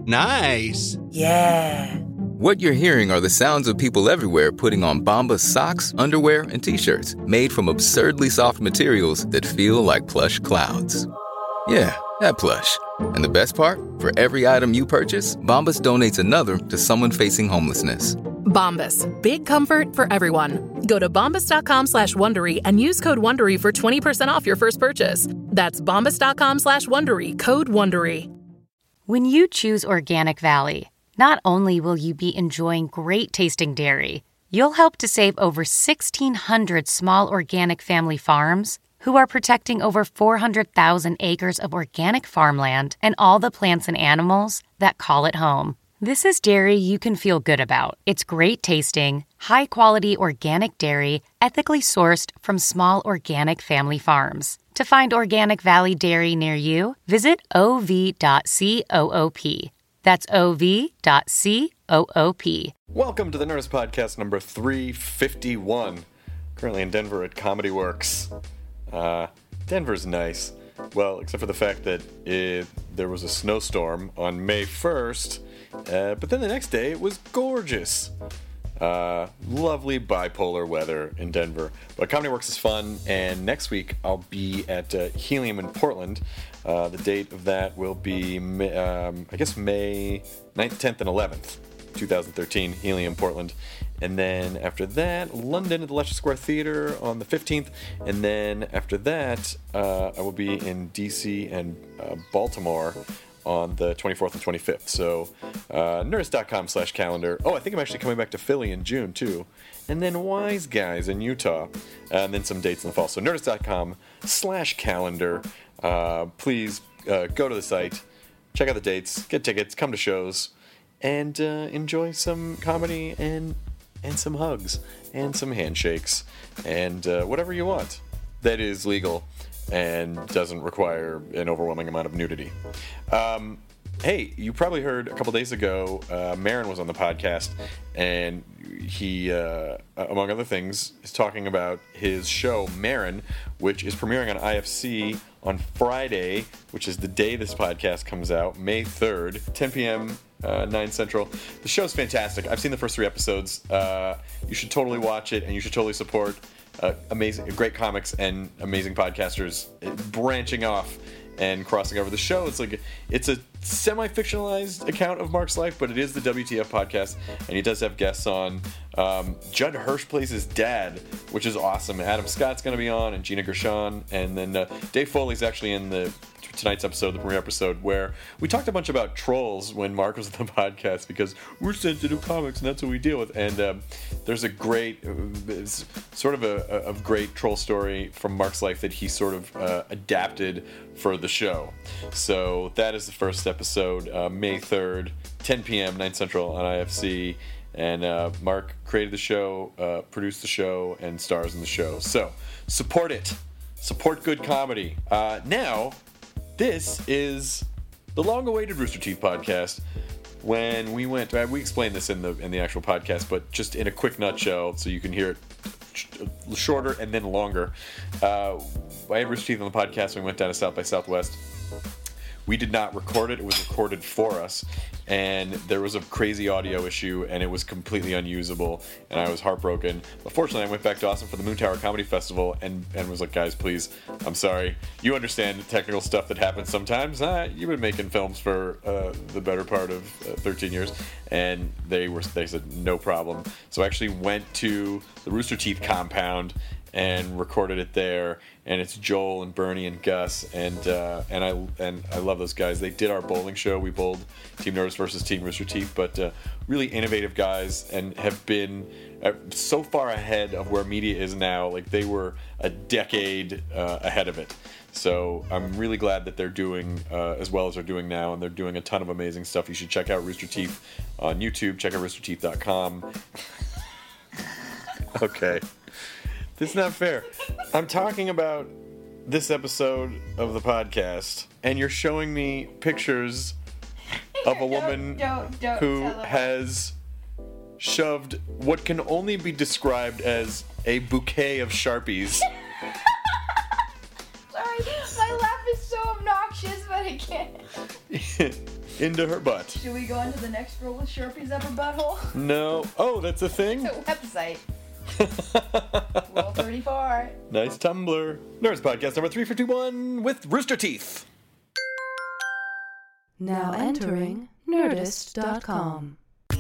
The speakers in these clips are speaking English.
Nice. Yeah. What you're hearing are the sounds of people everywhere putting on Bombas socks, underwear, and T-shirts made from absurdly soft materials that feel like plush clouds. Yeah, that plush. And the best part? For every item you purchase, Bombas donates another to someone facing homelessness. Bombas. Big comfort for everyone. Go to bombas.com/Wondery and use code Wondery for 20% off your first purchase. That's bombas.com/Wondery, code Wondery. When you choose Organic Valley, not only will you be enjoying great tasting dairy, you'll help to save over 1,600 small organic family farms who are protecting over 400,000 acres of organic farmland and all the plants and animals that call it home. This is dairy you can feel good about. It's great tasting, high-quality organic dairy, ethically sourced from small organic family farms. To find Organic Valley Dairy near you, visit ov.coop. That's ov.coop. Welcome to the Nerdist Podcast number 351. Currently in Denver at Comedy Works. Denver's nice. Well, except for the fact that there was a snowstorm on May 1st, but then the next day it was gorgeous. Lovely bipolar weather in Denver. But Comedy Works is fun, and next week I'll be at Helium in Portland. The date of that will be, May 9th, 10th, and 11th, 2013, Helium, Portland. And then after that, London at the Leicester Square Theatre on the 15th. And then after that, I will be in DC and Baltimore on the 24th and 25th. So, nerdist.com/calendar. Oh, I think I'm actually coming back to Philly in June, too. And then Wise Guys in Utah. And then some dates in the fall. So, nerdist.com/calendar. Please go to the site, check out the dates, get tickets, come to shows, and enjoy some comedy and some hugs and some handshakes and whatever you want that is legal and doesn't require an overwhelming amount of nudity. Hey, you probably heard a couple days ago, Maron was on the podcast, and he, among other things, is talking about his show, Maron, which is premiering on IFC on Friday, which is the day this podcast comes out, May 3rd, 10 p.m., 9 Central. The show's fantastic. I've seen the first 3 episodes. You should totally watch it, and you should totally support amazing, great comics and amazing podcasters branching off and crossing over. The show, it's a semi-fictionalized account of Mark's life, but it is the WTF podcast, and he does have guests on. Judd Hirsch plays his dad, which is awesome. Adam Scott's going to be on, and Gina Gershon, and then Dave Foley's actually in tonight's episode, the premiere episode, where we talked a bunch about trolls when Mark was on the podcast, because we're sensitive comics and that's what we deal with. And there's a great, sort of a great troll story from Mark's life that he sort of adapted for the show. So that is the first episode, May 3rd, 10 p.m., 9 Central on IFC. And Mark created the show, produced the show, and stars in the show. So support it. Support good comedy. Now, this is the long-awaited Rooster Teeth podcast. When we went, we explained this in the actual podcast, but just in a quick nutshell, so you can hear it shorter and then longer. I had Rooster Teeth on the podcast when we went down to South by Southwest. We did not record it. It was recorded for us. And there was a crazy audio issue, and it was completely unusable, and I was heartbroken. But fortunately, I went back to Austin for the Moon Tower Comedy Festival and was like, guys, please, I'm sorry. You understand the technical stuff that happens sometimes. You've been making films for the better part of 13 years. And they said, no problem. So I actually went to the Rooster Teeth compound and recorded it there, and it's Joel and Bernie and Gus, and I love those guys. They did our bowling show. We bowled Team Nerdist versus Team Rooster Teeth, but really innovative guys, and have been so far ahead of where media is now. Like, they were a decade ahead of it. So I'm really glad that they're doing as well as they're doing now, and they're doing a ton of amazing stuff. You should check out Rooster Teeth on YouTube. Check out roosterteeth.com. Okay. This is not fair. I'm talking about this episode of the podcast, and you're showing me pictures of a woman who has shoved what can only be described as a bouquet of Sharpies. Sorry, my laugh is so obnoxious, but I can't. into her butt. Should we go into the next rule with Sharpie's upper butthole? No. Oh, that's a thing? Website. Rule 34. Nice Tumblr. Nerds Podcast number 351 with Rooster Teeth. Now entering Nerdist.com.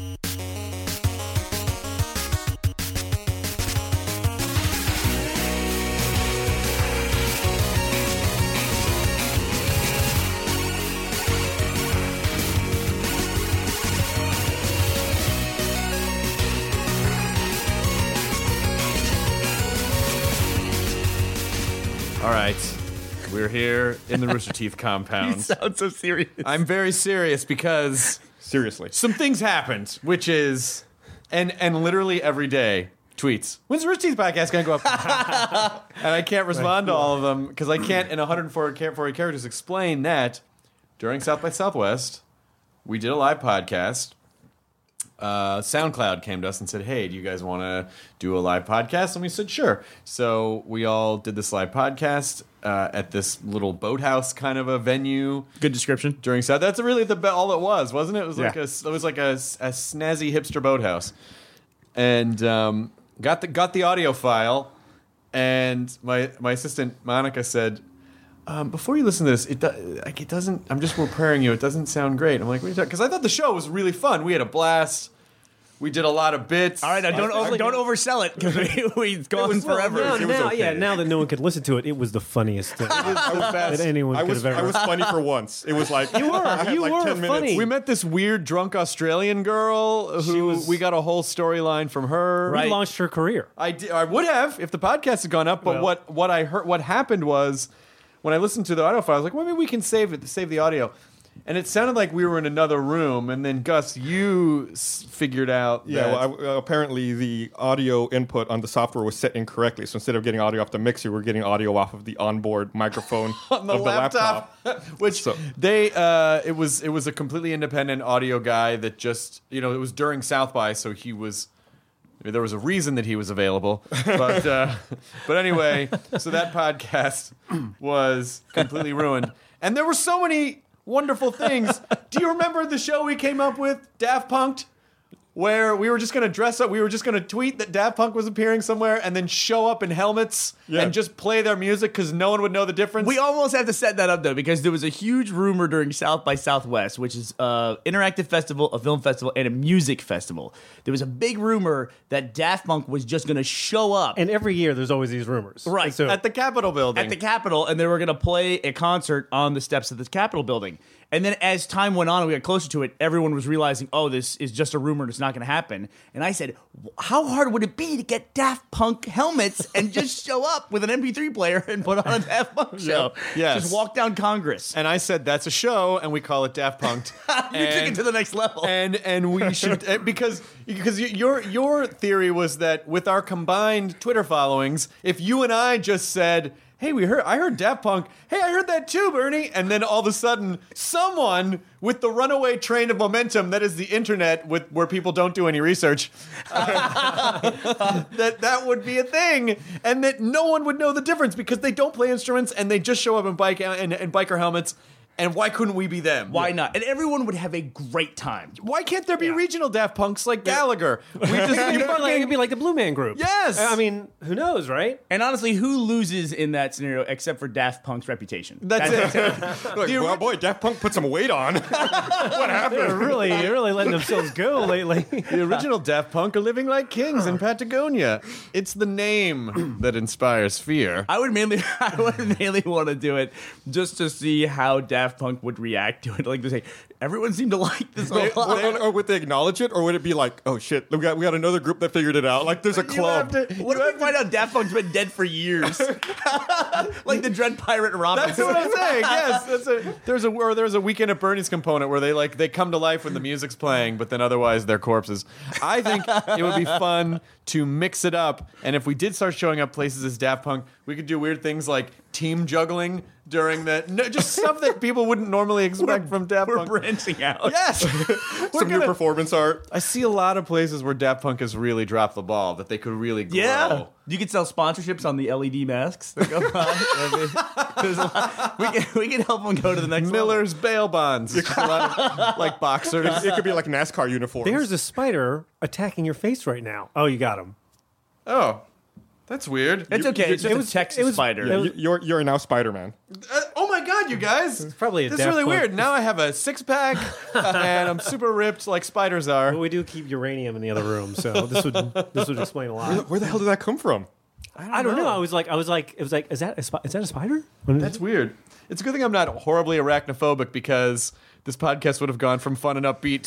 All right, we're here in the Rooster Teeth compound. You sound so serious. I'm very serious because Seriously. some things happened, which is, and literally every day, tweets. When's the Rooster Teeth podcast going to go up? And I can't respond to all of them because I can't, in 140 characters, explain that during South by Southwest, we did a live podcast. SoundCloud came to us and said, hey, do you guys want to do a live podcast? And we said, sure. So we all did this live podcast at this little boathouse kind of a venue. Good description. During South. That's really all it was, wasn't it? It was like Yeah. it was like a snazzy hipster boathouse. And got the audio file, and my assistant Monica said, before you listen to this, it doesn't. I'm just preparing you. It doesn't sound great. I'm like, what are you talking? Because I thought the show was really fun. We had a blast. We did a lot of bits. All right, now don't oversell it because we've gone forever. Now that no one could listen to it, it was the funniest thing that anyone could have ever. I was funny for once. It was like you were. I had like 10 minutes. funny. We met this weird drunk Australian girl who we got a whole storyline from her. We launched her career. I would have if the podcast had gone up. But Well- what I heard, what happened was when I listened to the audio file, I was like, well, maybe we can save the audio. And it sounded like we were in another room. And then Gus, you figured out. Yeah, that well, apparently the audio input on the software was set incorrectly. So instead of getting audio off the mixer, we're getting audio off of the onboard microphone on the of the laptop. which it was a completely independent audio guy that just, it was during South by, so he was. There was a reason that he was available, but anyway, so that podcast was completely ruined, and there were so many wonderful things. Do you remember the show we came up with, Daft Punk'd, where we were just going to dress up, we were just going to tweet that Daft Punk was appearing somewhere, and then show up in helmets and just play their music because no one would know the difference? We almost had to set that up, though, because there was a huge rumor during South by Southwest, which is an interactive festival, a film festival, and a music festival. There was a big rumor that Daft Punk was just going to show up. And every year there's always these rumors. Right. So At the Capitol building. At the Capitol, and they were going to play a concert on the steps of the Capitol building. And then as time went on and we got closer to it, everyone was realizing, oh, this is just a rumor and it's not going to happen. And I said, how hard would it be to get Daft Punk helmets and just show up with an MP3 player and put on a Daft Punk show? Yes. Just walk down Congress. And I said, that's a show, and we call it Daft Punk'd. You took it to the next level. And we should, because your theory was that with our combined Twitter followings, if you and I just said, hey, I heard Daft Punk. Hey, I heard that too, Bernie. And then all of a sudden, someone with the runaway train of momentum that is the internet, where people don't do any research, that would be a thing, and that no one would know the difference because they don't play instruments and they just show up in biker helmets. And why couldn't we be them? Why not? And everyone would have a great time. Why can't there be regional Daft Punks like Gallagher? We just it could be like the Blue Man Group. Yes. I mean, who knows, right? And honestly, who loses in that scenario except for Daft Punk's reputation? That's it. Like, well, boy, Daft Punk put some weight on. What happened? They're really letting themselves go lately. The original Daft Punk are living like kings in Patagonia. It's the name that inspires fear. I would mainly want to do it just to see how Daft Punk would react to it. Like to say, everyone seemed to like this a lot. Or would they acknowledge it, or would it be like, oh shit, we got another group that figured it out? Like there's a club. What if we find out Daft Punk's been dead for years? Like the Dread Pirate Roberts. That's what I'm saying. Yes, there's a Weekend at Bernie's component where they come to life when the music's playing, but then otherwise they're corpses. I think it would be fun to mix it up, and if we did start showing up places as Daft Punk, we could do weird things like team juggling during that. No, just stuff that people wouldn't normally expect from Daft Punk. We're branching out. Yes. Some new performance art. I see a lot of places where Daft Punk has really dropped the ball, that they could really grow. Yeah. You could sell sponsorships on the LED masks that go by. There's a lot. We can help them go to the next Miller's bail bonds. A lot of, like boxers. It could be like NASCAR uniforms. There's a spider attacking your face right now. Oh, you got him. Oh. That's weird. It's okay. It's just a Texas spider. Yeah, you're now Spider-Man. Oh my god, you guys! It's probably a This is Daft really Punk. weird. Now I have a 6-pack and I'm super ripped like spiders are. But we do keep uranium in the other room, so this would explain a lot. Where the hell did that come from? I don't know. I was like, is that a spider? That's weird. It's a good thing I'm not horribly arachnophobic because this podcast would have gone from fun and upbeat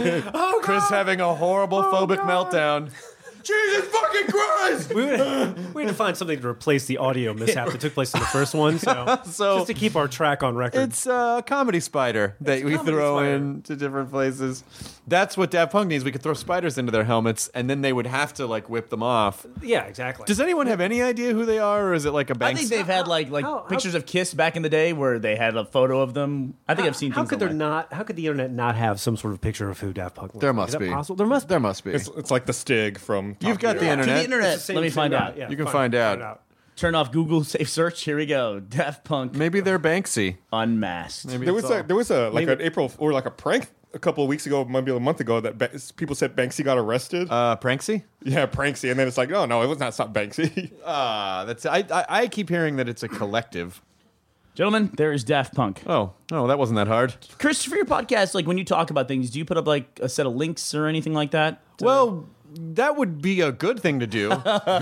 to Chris having a horrible phobic meltdown. Jesus fucking Christ! we had to find something to replace the audio mishap that took place in the first one, so just to keep our track on record. It's a comedy spider that we throw into different places. That's what Daft Punk needs. We could throw spiders into their helmets, and then they would have to like whip them off. Yeah, exactly. Does anyone have any idea who they are, or is it like a Banks? I think they've had like pictures of Kiss back in the day where they had a photo of them. I think I've seen How things could like there not? How could the internet not have some sort of picture of who Daft Punk was? There must Is that be. possible? There must be. It's like the Stig from. You've Top got Gear. the To internet. the internet. It's the Let me same find thing, out. yeah, You can find out. Turn off Google Safe Search. Here we go. Daft Punk Maybe they're Banksy. unmasked. Maybe There it's was all- a like an April or like a prank a couple of weeks ago, maybe a month ago, that people said Banksy got arrested. Pranksy. Yeah, Pranksy, and then it's like, no, it was not Banksy. That's I keep hearing that it's a collective. Gentlemen, there is Daft Punk. Oh, that wasn't that hard. Chris, for your podcast, like when you talk about things, do you put up like a set of links or anything like that? Well, that would be a good thing to do,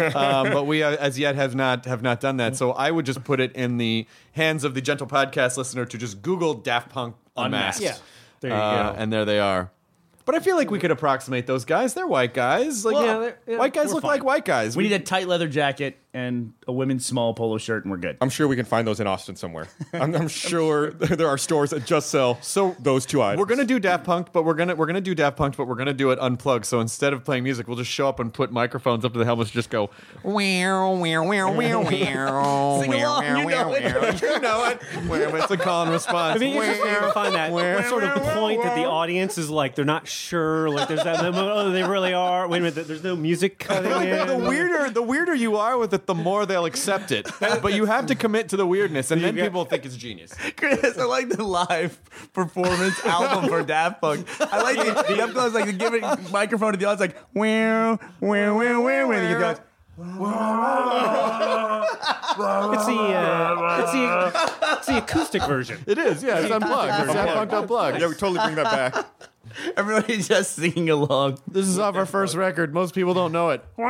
but we as yet have not done that. So I would just put it in the hands of the gentle podcast listener to just Google Daft Punk Unmasked. Yeah, there you go. And there they are. But I feel like we could approximate those guys. They're white guys. Like, white guys look like white guys. We need a tight leather jacket and a women's small polo shirt, and we're good. I'm sure we can find those in Austin somewhere. I'm sure there are stores that just sell those two items. We're gonna do Daft Punk, but we're gonna do Daft Punk, but we're gonna do it unplugged. So instead of playing music, we'll just show up and put microphones up to the helmets, and just go wow, wow, wow, wow, wow. Sing along, you know it. You know it. It's a call and response. I mean, it's interesting to find that sort of point that the audience is like they're not sure. Like there's that moment. Oh, they really are. Wait a minute. There's no music cutting in. The weirder you are with it, the more they'll accept it. But you have to commit to the weirdness, and then people think it's genius. Chris, I like the live performance album for Daft Punk. I like the up close, like the giving microphone to the audience, like wow, wow, wow, wow, and he goes. It's the acoustic version. It is, yeah. It's unplugged. It's Daft Punk unplugged. Yeah, we totally bring that back. Everybody's just singing along. This is off our first record. Most people don't know it. Would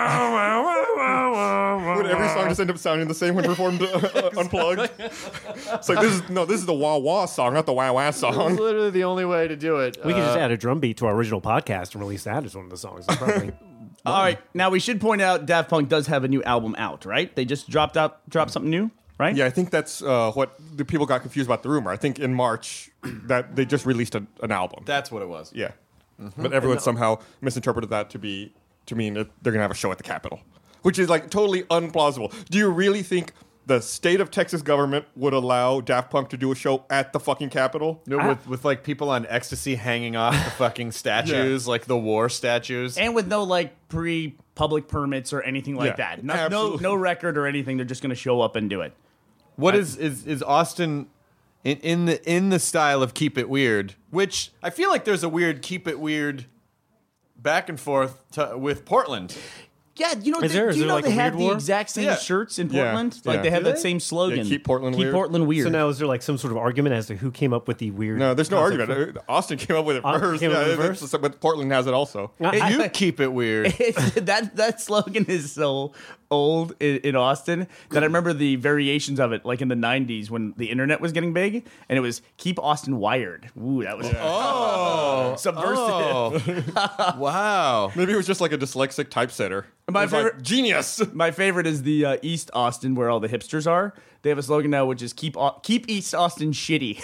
every song just end up sounding the same when performed unplugged? It's like this is the wah wah song, not the wah wah It's song. literally the only way to do it. We could just add a drum beat to our original podcast and release that as one of the songs. That's probably All right, now we should point out Daft Punk does have a new album out, right? They just dropped something new, right? Yeah, I think that's what the people got confused about the rumor. I think in March that they just released an album. That's what it was. Yeah, but everyone somehow misinterpreted that to mean that they're gonna have a show at the Capitol, which is like totally unplausible. Do you really think the state of Texas government would allow Daft Punk to do a show at the fucking Capitol? No, with like people on ecstasy hanging off the fucking statues, like the war statues. And with no like pre-public permits or anything like Yeah, that. No absolutely. no record or anything. They're just going to show up and do it. What is Austin in the style of Keep It Weird? Which I feel like there's a weird Keep It Weird back and forth with Portland. Yeah, you know, Is there do you know like they a have weird the war? exact same Yeah. shirts in Yeah, Portland? yeah. Like they have Do that they? same slogan. Yeah, keep Portland Keep weird. Portland weird. So now is there like some sort of argument as to who came up with the weird? No, there's no concept argument. Austin came up with it first. came up with it Yeah, first? but Portland has it also. You keep it weird. that slogan is so old in Austin that I remember the variations of it, like in the 90s when the internet was getting big, and it was "Keep Austin Wired." Ooh, that was subversive. Wow. Maybe it was just like a dyslexic typesetter. My It was like, favorite- genius. My favorite is the East Austin, where all the hipsters are. They have a slogan now, which is "Keep East Austin shitty."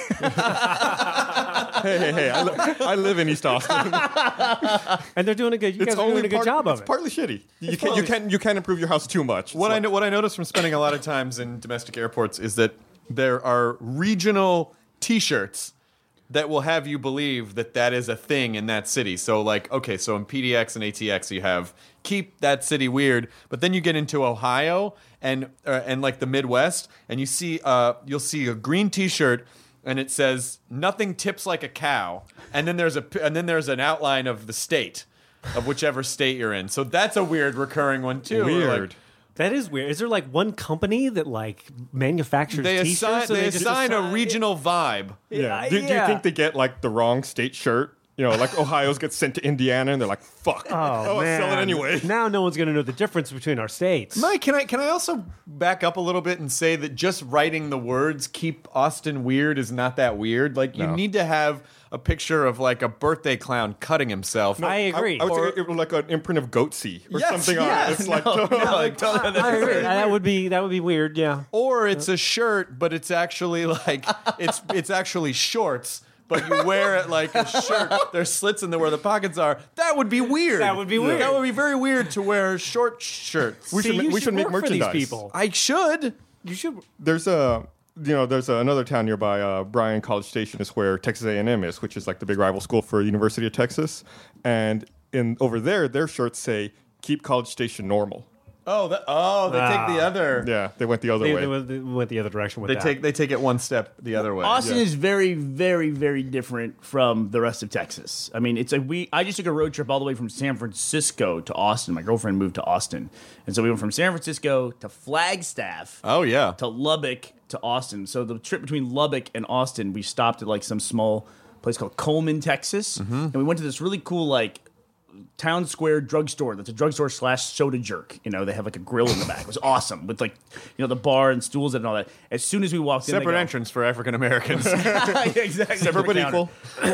Hey! I live in East Austin. And they're doing a good. You guys are doing a good job of It's it. partly shitty. You can't improve your house too much. What So- I noticed from spending a lot of times in domestic airports is that there are regional T-shirts that will have you believe that that is a thing in that city. So like, okay, so in PDX and ATX you have keep that city weird, but then you get into Ohio and like the Midwest, and you see you'll see a green T-shirt and it says nothing tips like a cow, and then there's an outline of the state of whichever state you're in. So that's a weird recurring one too. Weird. Like, That is weird. Is there like one company that like manufactures they T-shirts? assign a regional vibe. Yeah. Do you think they get like the wrong state shirt? You know, like Ohio's gets sent to Indiana, and they're like, "Fuck, Oh I'll man! sell it anyway." Now no one's gonna know the difference between our states. Mike, can I also back up a little bit and say that just writing the words "keep Austin weird" is not that weird. Like you need to have a picture of like a birthday clown cutting himself. I agree. I would say it was like an imprint of Goatsy or something on it. It's like, I agree. That would be weird. Yeah. Or it's a shirt, but it's actually like it's actually shorts. But you wear it like a shirt. There's slits in there where the pockets are. That would be weird. That would be weird. That would be very weird to wear short shirts. we should make work for these merchandise. people. I should. You should. There's another town nearby, Bryan College Station is where Texas A&M is, which is like the big rival school for University of Texas. And over there, their shirts say "Keep College Station normal." They take the other. Yeah, they went the other way. They went the other direction with that. They take it one step the other way. Austin is very, very, very different from the rest of Texas. I mean, I just took a road trip all the way from San Francisco to Austin. My girlfriend moved to Austin, and so we went from San Francisco to Flagstaff. Oh yeah. To Lubbock to Austin. So the trip between Lubbock and Austin, we stopped at like some small place called Coleman, Texas, and we went to this really cool like town square drugstore that's a drugstore / soda jerk. You know, they have like a grill in the back. It was awesome with like, you know, the bar and stools and all that. As soon as we walked in, Separate entrance for African Americans. Exactly. Separate but equal.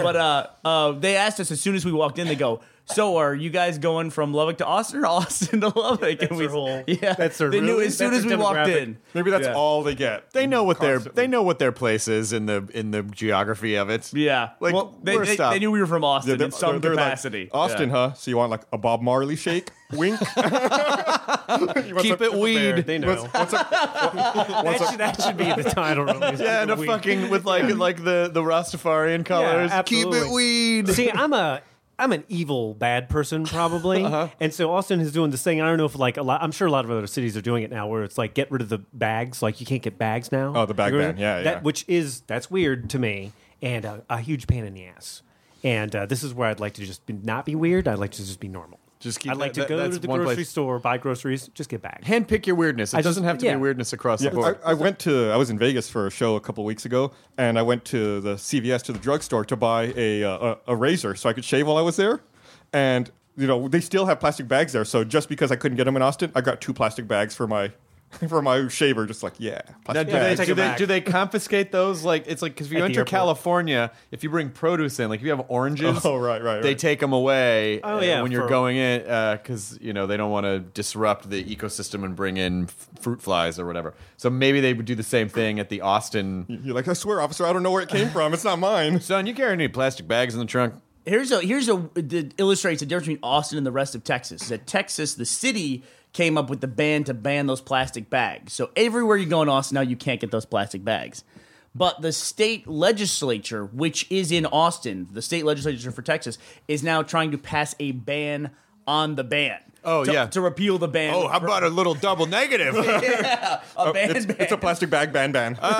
But they asked us as soon as we walked in, they go, "So are you guys going from Lubbock to Austin or Austin to Lubbock?" That's their whole. Yeah, That's their. they knew as soon as we walked demographic. in. Maybe that's all they get. They know what their place is in the geography of it. Yeah, Like, they knew we were from Austin in some they're capacity. Like, Austin, huh? So you want like a Bob Marley shake? Wink. Keep it weed. They know. That should be the title. Really. Yeah, and a fucking with like the Rastafarian colors. Keep absolutely. it weed. See, I'm an evil bad person probably, and so Austin is doing this thing. I don't know if like I'm sure a lot of other cities are doing it now, where it's like get rid of the bags. Like you can't get bags now. Oh, the bag ban. Yeah. That's weird to me, and a huge pain in the ass. And this is where I'd like to just not be weird. I'd like to just be normal. Just keep. I'd like to go to the grocery store, buy groceries, just get bags. Handpick your weirdness. It doesn't have to be weirdness across the board. I was in Vegas for a show a couple weeks ago, and I went to the CVS to the drugstore to buy a razor so I could shave while I was there. And you know they still have plastic bags there. So just because I couldn't get them in Austin, I got 2 plastic bags for my shaver. Just like plastic bags. Do they confiscate those? Like it's like because if you At the enter airport. California, if you bring produce in, like if you have oranges, right. they take them away when you're for- going in because you know they don't want to disrupt the ecosystem and bring in fruit flies or whatever. So maybe they would do the same thing at the Austin. You're like, I swear, officer, I don't know where it came from. It's not mine. Son, you carry any plastic bags in the trunk? Here's that illustrates the difference between Austin and the rest of Texas. Is that Texas, the city, came up with the ban to ban those plastic bags. So everywhere you go in Austin now, you can't get those plastic bags. But the state legislature, which is in Austin, the state legislature for Texas, is now trying to pass a ban on the ban. To repeal the ban. Oh, how about a little double negative? Yeah, a ban. It's a plastic bag ban.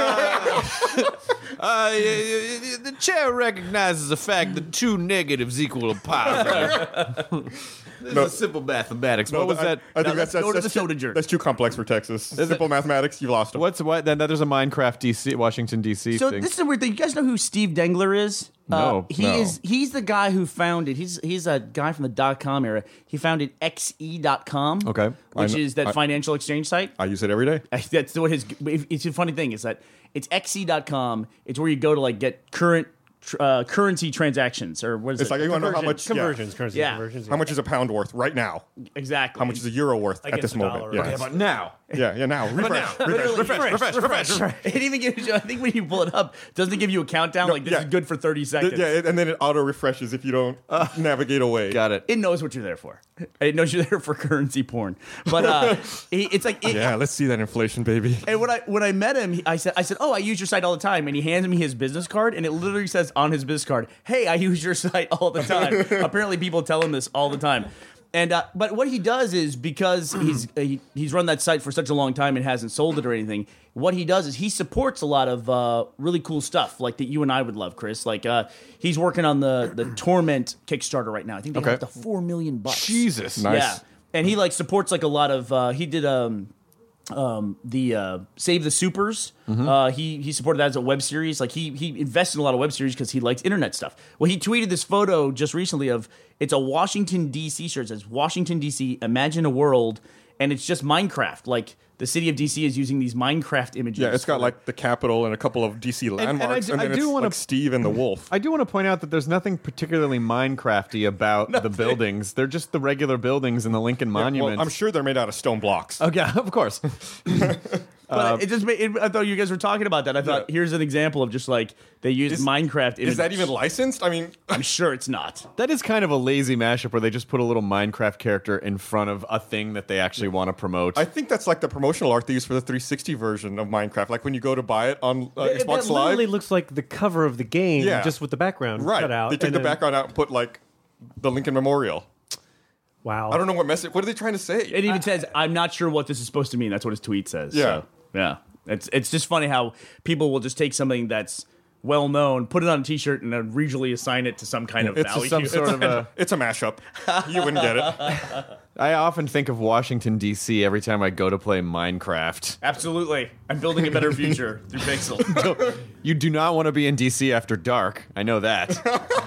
The chair recognizes the fact that 2 negatives equal a positive. This is simple mathematics. What was that? I think let's go to the soda jerk. That's too complex for Texas. Simple mathematics, you lost them. Then there's a Minecraft Washington DC So thing. this is a weird thing. You guys know who Steve Dengler is? No. He's the guy who founded. He's a guy from the .com era. He founded XE.com. Okay. which is that financial exchange site. I use it every day. That's what his. It's a funny thing is that it's XE.com. It's where you go to like get current currency transactions, or what is It's it? like you want to know how much Conversions, currency Yeah. conversions. How much is a pound worth right now? Exactly. How much is a euro worth at Against this the moment? dollar, Yeah. okay, But now. Yeah, now. Refresh. Refresh. It even gives you. I think when you pull it up, doesn't it give you a countdown like this yeah. is good for 30 seconds? Yeah, and then it auto refreshes if you don't navigate away. Got it. It knows what you're there for. I didn't know you were there for currency porn. But it's like... Yeah, let's see that inflation, baby. And when I met him, I said, oh, I use your site all the time. And he hands me his business card, and it literally says on his business card, hey, I use your site all the time. Apparently people tell him this all the time. And but what he does is, because he's run that site for such a long time and hasn't sold it or anything, what he does is he supports a lot of really cool stuff like that you and I would love, Chris. Like he's working on the Torment Kickstarter right now. I think they got up to $4 million. Jesus. Nice. Yeah, and he like supports like a lot of. He did the Save the Supers. He supported that as a web series. Like he invested in a lot of web series because he likes internet stuff. Well, he tweeted this photo just recently of, it's a Washington D.C. shirt. It says Washington D.C. Imagine a world, and it's just Minecraft. Like the city of D.C. is using these Minecraft images. Yeah, it's got like the Capitol and a couple of DC landmarks, and then it's like Steve and the Wolf. I do want to point out that there's nothing particularly Minecrafty about the buildings. They're just the regular buildings in the Lincoln Monument. Well, I'm sure they're made out of stone blocks. Okay, of course. But it just made, I thought you guys were talking about that. I thought, here's an example of just like they use Minecraft images. Is that even licensed? I mean, I'm sure it's not. That is kind of a lazy mashup where they just put a little Minecraft character in front of a thing that they actually want to promote. I think that's like the promotional art they use for the 360 version of Minecraft. Like when you go to buy it on Xbox That Live. literally looks like the cover of the game, Yeah. just with the background Right. cut out. They took and the then- background out and put like the Lincoln Memorial. Wow. I don't know what message. What are they trying to say? It even says, I'm not sure what this is supposed to mean. That's what his tweet says. Yeah. So, yeah. It's just funny how people will just take something that's well known, put it on a T-shirt, and then regionally assign it to some kind of It's value. some sort of a... It's a mashup. You wouldn't get it. I often think of Washington, D.C. every time I go to play Minecraft. Absolutely. I'm building a better future through Pixel. You do not want to be in D.C. after dark. I know that.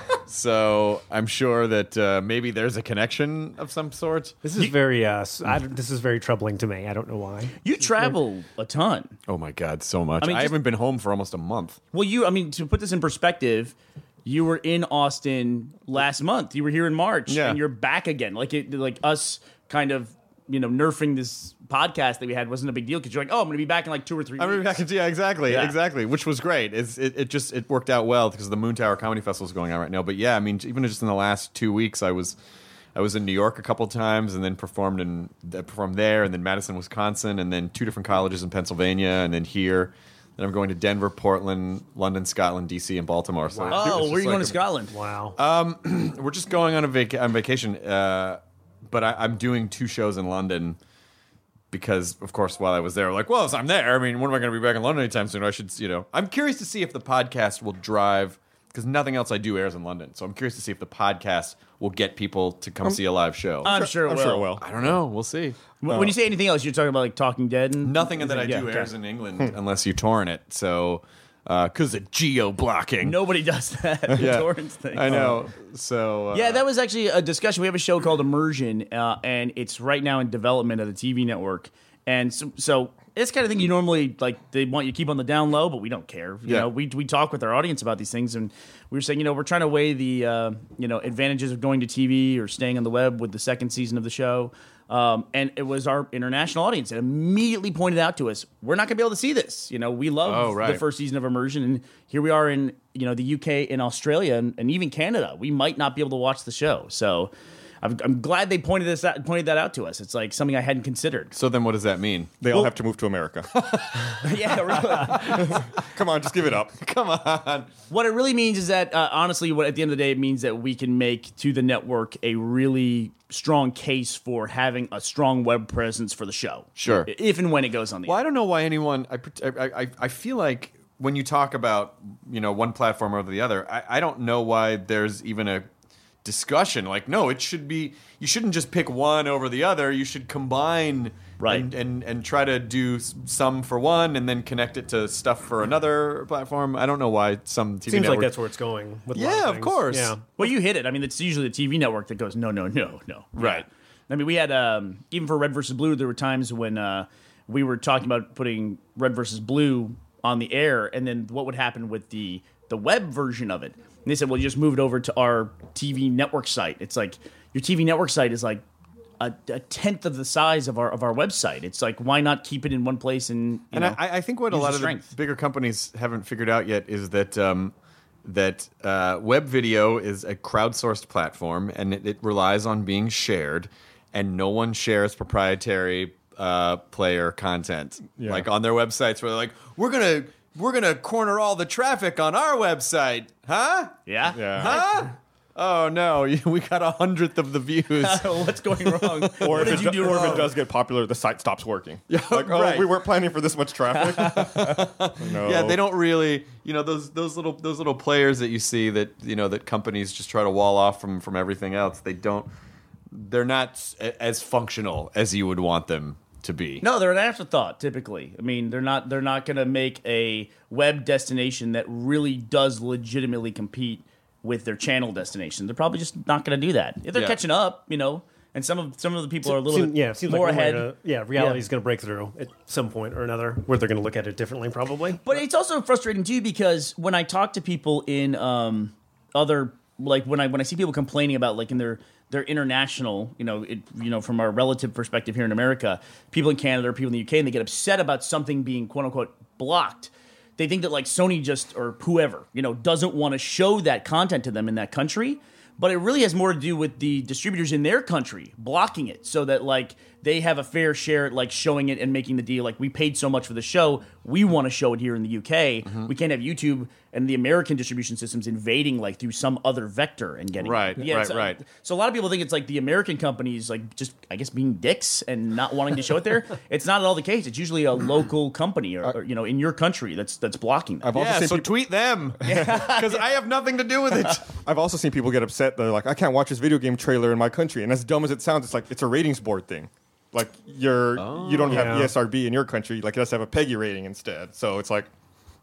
So I'm sure that maybe there's a connection of some sort. This is this is very troubling to me. I don't know why. You travel a ton. Oh my God, so much. I mean, I just- haven't been home for almost a month. Well, to put this in perspective, you were in Austin last month. You were here in March, Yeah. and you're back again. Like us kind of, nerfing this podcast that we had wasn't a big deal because you're like, oh, I'm going to be back in like 2 or 3 weeks. I mean, exactly, Yeah. exactly, which was great. It worked out well because the Moon Tower Comedy Festival is going on right now. But yeah, I mean, even just in the last 2 weeks, I was in New York a couple times, and then performed there, and then Madison, Wisconsin, and then 2 different colleges in Pennsylvania, and then here. Then I'm going to Denver, Portland, London, Scotland, DC, and Baltimore. So Oh, it's where are you just going like to Scotland? Wow. We're just going on on vacation, but I'm doing 2 shows in London because, of course, while I was there, like, well, if I'm there, I mean, when am I going to be back in London anytime soon? I should, I'm curious to see if the podcast will drive, because nothing else I do airs in London. So I'm curious to see if the podcast will get people to come see a live show. I'm sure it will. I don't know. We'll see. When you say anything else, you're talking about like Talking Dead? And Nothing that I do airs in England unless you torrent it. So, because of geo-blocking. Nobody does that. Yeah. Torrents thing. I know. So Yeah, that was actually a discussion. We have a show called Immersion, and it's right now in development at the TV network. And so it's the kind of thing you normally, like, they want you to keep on the down low, but we don't care. You know, we talk with our audience about these things, and we were saying, we're trying to weigh the, advantages of going to TV or staying on the web with the second season of the show. And it was our international audience that immediately pointed out to us, we're not going to be able to see this. We love the first season of Immersion, and here we are in, the UK and Australia and even Canada. We might not be able to watch the show. So I'm glad they pointed that out to us. It's like something I hadn't considered. So then what does that mean? They all have to move to America. Yeah, really. Come on, just give it up. Come on. What it really means is that, honestly, at the end of the day, it means that we can make to the network a really strong case for having a strong web presence for the show. Sure. If and when it goes on the Well, air. I don't know why anyone. I feel like when you talk about one platform over the other, I don't know why there's even a discussion. Like, no, it should be. You shouldn't just pick one over the other. You should combine, right, and try to do some for one, and then connect it to stuff for another platform. I don't know why some TV Seems network, like that's where it's going. With a lot yeah, of of course. Yeah. Well, you hit it. I mean, it's usually the TV network that goes, no. Right. I mean, we had, even for Red versus Blue, there were times when we were talking about putting Red versus Blue on the air, and then what would happen with the web version of it. And they said, well, you just move it over to our TV network site. It's like, your TV network site is like a tenth of the size of our website. It's like, why not keep it in one place and I think what a use lot the of the strength. bigger companies haven't figured out yet is that that web video is a crowdsourced platform, and it relies on being shared, and no one shares proprietary player content. Yeah. Like on their websites, where they're like, we're gonna corner all the traffic on our website, huh? Yeah. Yeah. Huh? Oh no, we got 100th of the views. What's going wrong? Or What if, did you do or if wrong? it does get popular, the site stops working. Yeah, Like, oh, right. we weren't planning for this much traffic. No. Yeah, they don't really, those little players that you see that that companies just try to wall off from everything else. They're not as functional as you would want them to be. No, they're an afterthought. Typically, I mean, they're not going to make a web destination that really does legitimately compete with their channel destination. They're probably just not going to do that. If they're catching up, and some of the people are a little bit it seems more like ahead. reality's going to break through at some point or another, where they're going to look at it differently, probably. But it's also frustrating too, because when I talk to people in other, like when I see people complaining about like in their international, from our relative perspective here in America, people in Canada or people in the UK, and they get upset about something being quote unquote blocked. They think that like Sony or whoever, doesn't want to show that content to them in that country. But it really has more to do with the distributors in their country blocking it, so that like they have a fair share at like showing it and making the deal. Like, we paid so much for the show, we want to show it here in the UK. Mm-hmm. We can't have YouTube and the American distribution systems invading like through some other vector and getting Right, right. So a lot of people think it's like the American companies like just, I guess, being dicks and not wanting to show it there. It's not at all the case. It's usually a local company or in your country that's blocking them. I've also seen so people, tweet them because I have nothing to do with it. I've also seen people get upset. They're like, I can't watch this video game trailer in my country. And as dumb as it sounds, it's like it's a ratings board thing. Like you don't have ESRB in your country. Like it has to have a PEGI rating instead. So it's like,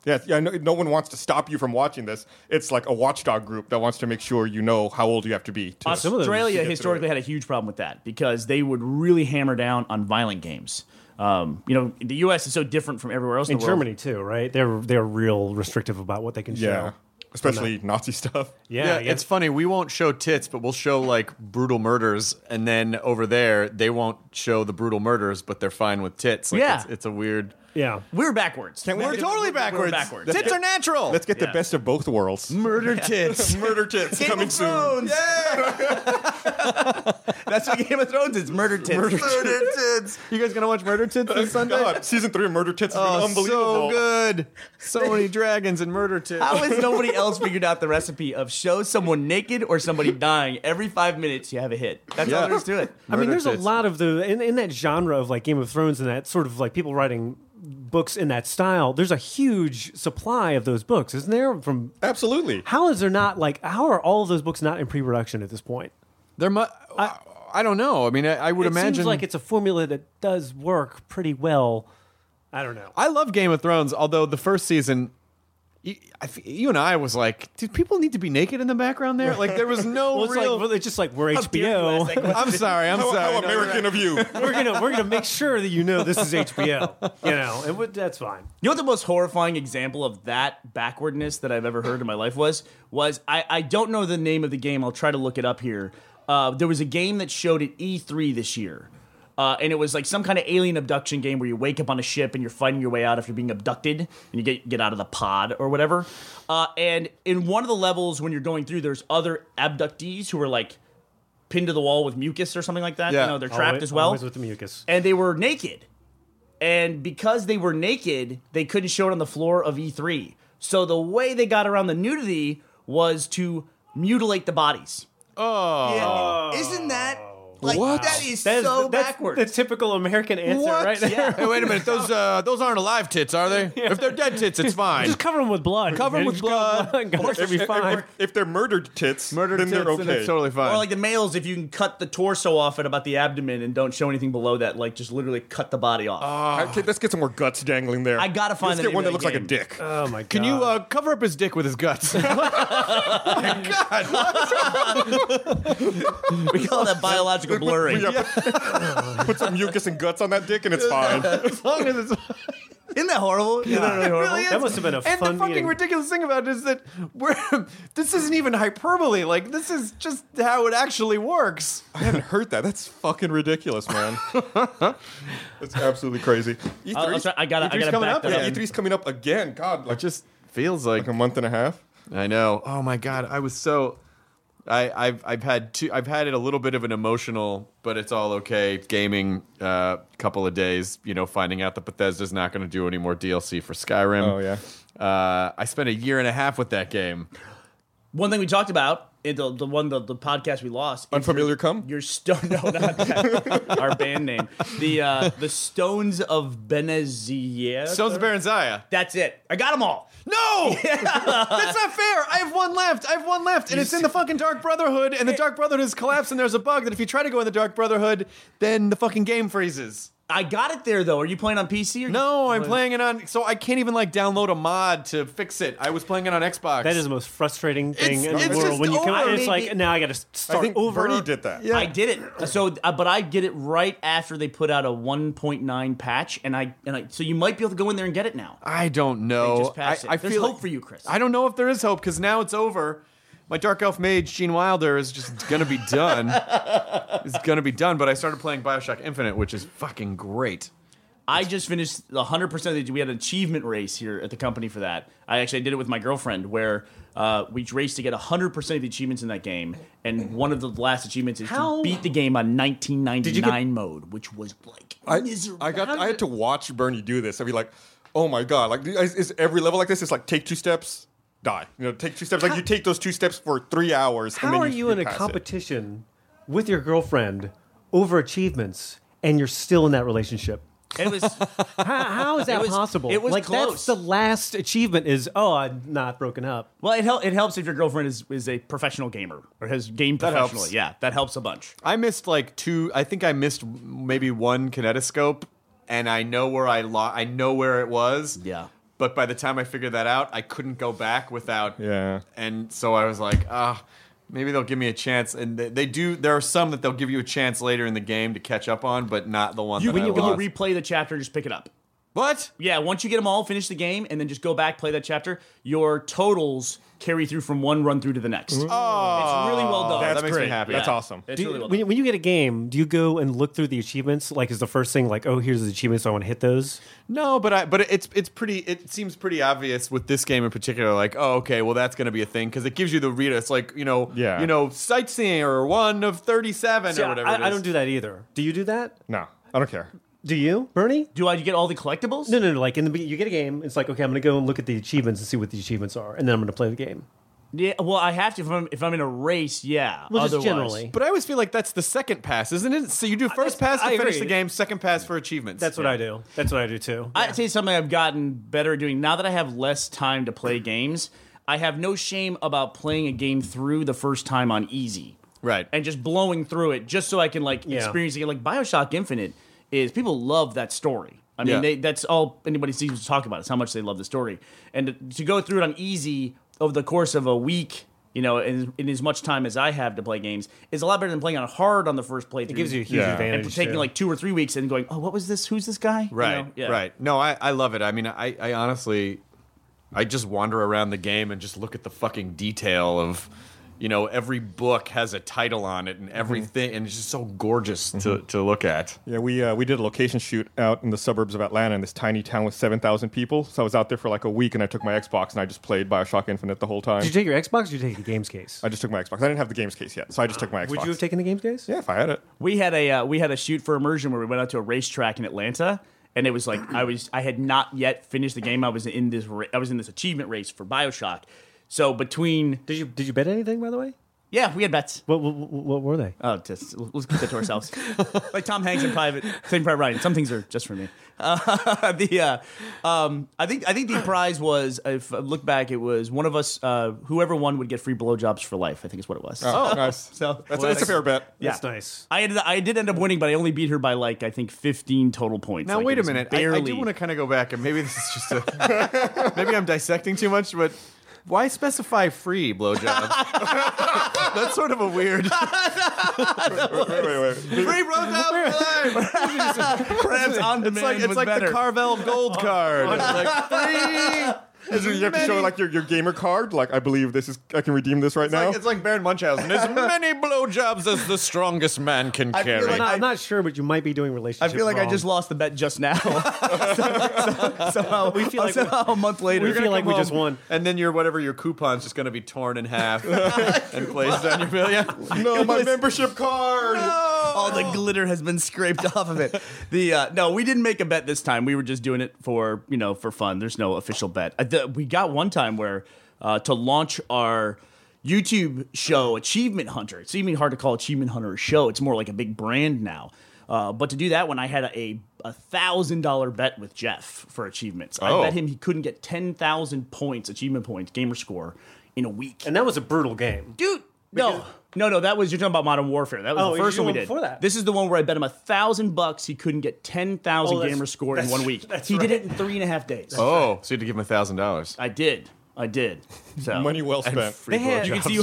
no one wants to stop you from watching this. It's like a watchdog group that wants to make sure you know how old you have to be. Australia historically had a huge problem with that because they would really hammer down on violent games. The U.S. is so different from everywhere else in the world. Germany too, right? They're real restrictive about what they can show. Especially Nazi stuff. Yeah, it's funny. We won't show tits, but we'll show like brutal murders, and then over there they won't show the brutal murders, but they're fine with tits. Like, it's a weird. Yeah, we're backwards. We're totally backwards. Tits are natural. Let's get the best of both worlds. Murder tits. Murder tits Game coming of soon. Thrones. That's what Game of Thrones is. Murder tits. Murder tits. You guys gonna watch Murder Tits this Sunday? God, season 3 of Murder Tits has been unbelievable. So good. So many dragons and murder tits. How has nobody else figured out the recipe of show someone naked or somebody dying every 5 minutes you have a hit? That's all there is to it. I mean, there's tits. a lot of in that genre of like Game of Thrones and that sort of like people writing books in that style. There's a huge supply of those books, isn't there? From Absolutely. how is there not like how are all of those books not in pre-production at this point? I don't know. I mean, I would imagine. It seems like it's a formula that does work pretty well. I don't know. I love Game of Thrones, although the first season, you and I was like, did people need to be naked in the background there? Like, there was no real. It's just like we're HBO. I'm sorry. How American of you. we're gonna make sure that this is HBO. That's fine. You know what the most horrifying example of that backwardness that I've ever heard in my life was I don't know the name of the game. I'll try to look it up here. There was a game that showed at E3 this year. And it was like some kind of alien abduction game where you wake up on a ship and you're fighting your way out if you're being abducted and you get out of the pod or whatever. And in one of the levels when you're going through, there's other abductees who are like pinned to the wall with mucus or something like that. Yeah. They're trapped as well. Always with the mucus. And they were naked. And because they were naked, they couldn't show it on the floor of E3. So the way they got around the nudity was to mutilate the bodies. Oh. Yeah. Isn't that like What? that is That's so backwards? the typical American answer, What? right there. Yeah. Hey, wait a minute. Those aren't alive tits, are they? If they're dead tits, it's fine. Just cover them with blood. Cover 'em with Just go blood. Go should be fine. If they're murdered tits, then tits, they're okay. then it's totally fine. Or like the males, if you can cut the torso off at about the abdomen and don't show anything below that, like just literally cut the body off. Okay, let's get some more guts dangling there. I gotta find Let's the get name one of that looks the like a game. dick. Oh my god. Can you cover up his dick with his guts? We call that biological blurring. Put some mucus and guts on that dick and it's fine. As long as it's. Isn't that horrible? Isn't that really horrible? Really is. That must have been a and fun the fucking meeting. ridiculous thing about it is that this isn't even hyperbole. Like, this is just how it actually works. I haven't heard that. That's fucking ridiculous, man. That's absolutely crazy. I gotta coming back up, that Yeah, up. E3's coming up again. God, It just feels like a month and a half. I know. Oh my god, I was so. I've had it a little bit of an emotional, but it's all okay. Gaming couple of days, finding out that Bethesda's not going to do any more DLC for Skyrim. Oh yeah. I spent a year and a half with that game. One thing we talked about in the podcast we lost. Unfamiliar Come? Your stone, no, not that. Our band name. The Stones of Benezia. Stones of Baranzaya. That's it. I got them all. No! That's not fair! I have one left, and it's in the fucking Dark Brotherhood, and the Dark Brotherhood has collapsed, and there's a bug that if you try to go in the Dark Brotherhood, then the fucking game freezes. I got it there, though. Are you playing on PC? Or No, I'm playing it on... So I can't even, download a mod to fix it. I was playing it on Xbox. That is the most frustrating thing in the it's world. just When you come out, over. it's like, now I got to start I think over. Bernie did that. Yeah. I did it. So, but I did it right after they put out a 1.9 patch, and I. So you might be able to go in there and get it now. I don't know. They just passed it. I There's feel hope for you, Chris. I don't know if there is hope, because now it's over. My Dark Elf mage, Gene Wilder, is just going to be done. It's going to be done, but I started playing Bioshock Infinite, which is fucking great. I just finished 100%. We had an achievement race here at the company for that. I did it with my girlfriend, where we raced to get 100% of the achievements in that game. And one of the last achievements is to beat the game on 1999 mode, which was miserable. I had to watch Bernie do this. I'd be like, oh my god! Is every level like this? It's take 2 steps, die. Take 2 steps. You take those 2 steps for 3 hours. How and then are you in a pass it. competition with your girlfriend over achievements, and you're still in that relationship? It was. How is that possible? It was close. That's the last achievement is, I'm not broken up. Well, it helps if your girlfriend is a professional gamer or has gamed That professionally. helps. Yeah, that helps a bunch. I missed 2. I think I missed maybe 1 kinetoscope, and I know where I know where it was. Yeah. But by the time I figured that out, I couldn't go back without. Yeah. And so I was like, maybe they'll give me a chance. And they do. There are some that they'll give you a chance later in the game to catch up on, but not the one that When I you lost. replay the chapter, just pick it up. What? Yeah, once you get them all, finish the game, and then just go back, play that chapter, your totals carry through from one run through to the next. Oh, it's really well done. That's that makes great. me happy. That's awesome. It's really well When, done. when you get a game, do you go and look through the achievements? Is the first thing here's the achievements, so I want to hit those? No, but it's pretty. It seems pretty obvious with this game in particular. Okay, well that's going to be a thing because it gives you the reader. It's sightseeing or 1 of 37 See, or whatever. it is. I don't do that either. Do you do that? No, I don't care. Do you, Bernie? Do I get all the collectibles? No. In the beginning, you get a game. It's okay, I'm going to go and look at the achievements and see what the achievements are, and then I'm going to play the game. Yeah, well, I have to if I'm in a race. Yeah, Well, just otherwise. generally. But I always feel like that's the second pass, isn't it? So you do first pass to I finish agree. the game, second pass for achievements. That's what I do. That's what I do too. I'd say something I've gotten better at doing now that I have less time to play games. I have no shame about playing a game through the first time on easy, Right. and just blowing through it, just so I can experience it. BioShock Infinite is people love that story. I mean, Yeah. that's all anybody seems to talk about is how much they love the story, and to go through it on easy over the course of a week. In as much time as I have to play games, is a lot better than playing on hard on the first playthrough. It gives you a huge Yeah. advantage. and taking too. 2 or 3 weeks and going, oh, what was this? Who's this guy? Right. Yeah. Right. No, I love it. I mean, I honestly, I just wander around the game and just look at the fucking detail of, every book has a title on it and everything, and it's just so gorgeous to look at. Yeah, we did a location shoot out in the suburbs of Atlanta in this tiny town with 7,000 people. So I was out there for a week, and I took my Xbox and I just played Bioshock Infinite the whole time. Did you take your Xbox or did you take the games case? I just took my Xbox. I didn't have the games case yet, so I just took my Xbox. Would you have taken the games case? Yeah, if I had it. We had a shoot for Immersion where we went out to a racetrack in Atlanta, and it was I had not yet finished the game. I was in this achievement race for BioShock. So between Did you bet anything, by the way? yeah, we had bets. What were they? Oh, let's keep that to ourselves. Like Tom Hanks in Saving Private Ryan. Some things are just for me. I think the prize was, if I look back, it was one of us, whoever won would get free blowjobs for life. I think is what it was. Oh, nice. So That's a fair bet. Yeah. That's nice. I did end up winning, but I only beat her by I think 15 total points. Now, Like, wait it a was minute. Barely. I do want to kind of go back, and maybe this is just a. Maybe I'm dissecting too much, but why specify free blowjobs? That's sort of a weird. Wait. Free blowjobs for life! Perhaps on demand It's was like better. the Carvel Gold card. It's like free You have to show like your gamer card. Like, I believe I can redeem this right now. It's like Baron Munchausen. As many blowjobs as the strongest man can I feel carry. like I'm not sure, but you might be doing I relationship feel like I wrong. just lost the bet just now. Somehow, somehow a month later. we feel like we just won. And then your coupon's just going to be torn in half and placed on your bill. Yeah. No, my membership card. All the glitter has been scraped off of it. No, we didn't make a bet this time. We were just doing it for fun. There's no official bet. We got one time where to launch our YouTube show, Achievement Hunter. It's even hard to call Achievement Hunter a show. It's more like a big brand now. But to do that one, I had a $1,000 bet with Jeff for achievements. I bet him he couldn't get 10,000 points, achievement points, gamer score in a week. And that was a brutal game. Dude, no, that was, you're talking about Modern Warfare. That was the first one we did. Before that. This is the one where I bet him $1,000 he couldn't get 10,000 gamer score in 1 week. He did it in 3.5 days. So you had to give him $1,000. I did. So Money well spent. They had, you can see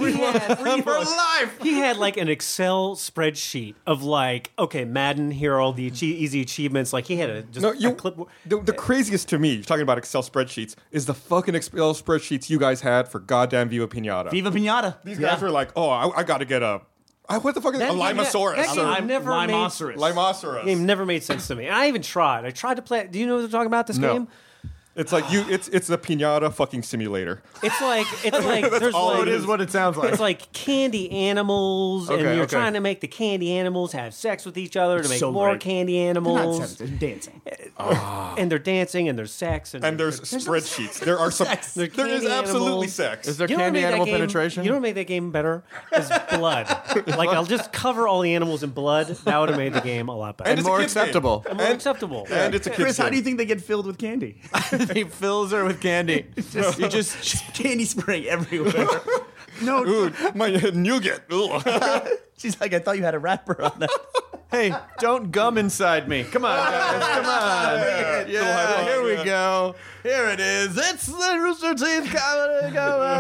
for life. He had like an Excel spreadsheet of like, okay, Madden, here are all the easy achievements. Like he had a clipboard. The craziest to me, talking about Excel spreadsheets, is the fucking Excel spreadsheets you guys had for goddamn Viva Pinata. Viva Pinata. These guys were like, oh, I got to get what the fuck is a Limosaurus? That game never Limosaurus. Game never made sense to me. And I even tried. I tried to play. Do you know what they're talking about? This game? It's like it's a pinata fucking simulator. It's like there's all like it is. What it sounds like. it's like candy animals, and you're okay. trying to make the candy animals have sex with each other to make So more great. candy They're animals. not they're dancing. And they're dancing, and there's sex, And there's spreadsheets. There are some. There's There is candy absolutely animals. sex. Is there You know what candy made that animal game- penetration? You know what made that game better? Is blood. Like I'll just cover all the animals in blood. That would have made the game a lot better. and it's a more kid's game. acceptable. And more acceptable. And it's a kid's Chris, how game. do you think they get filled with candy? He fills her with candy. You just Candy spraying everywhere. No, Ooh, my nougat. Ugh. she's like, I thought you had a wrapper on that. hey, don't gum inside me. Come on, guys. Come on. Yeah, here we go. Here it is. It's the Rooster Teeth Comedy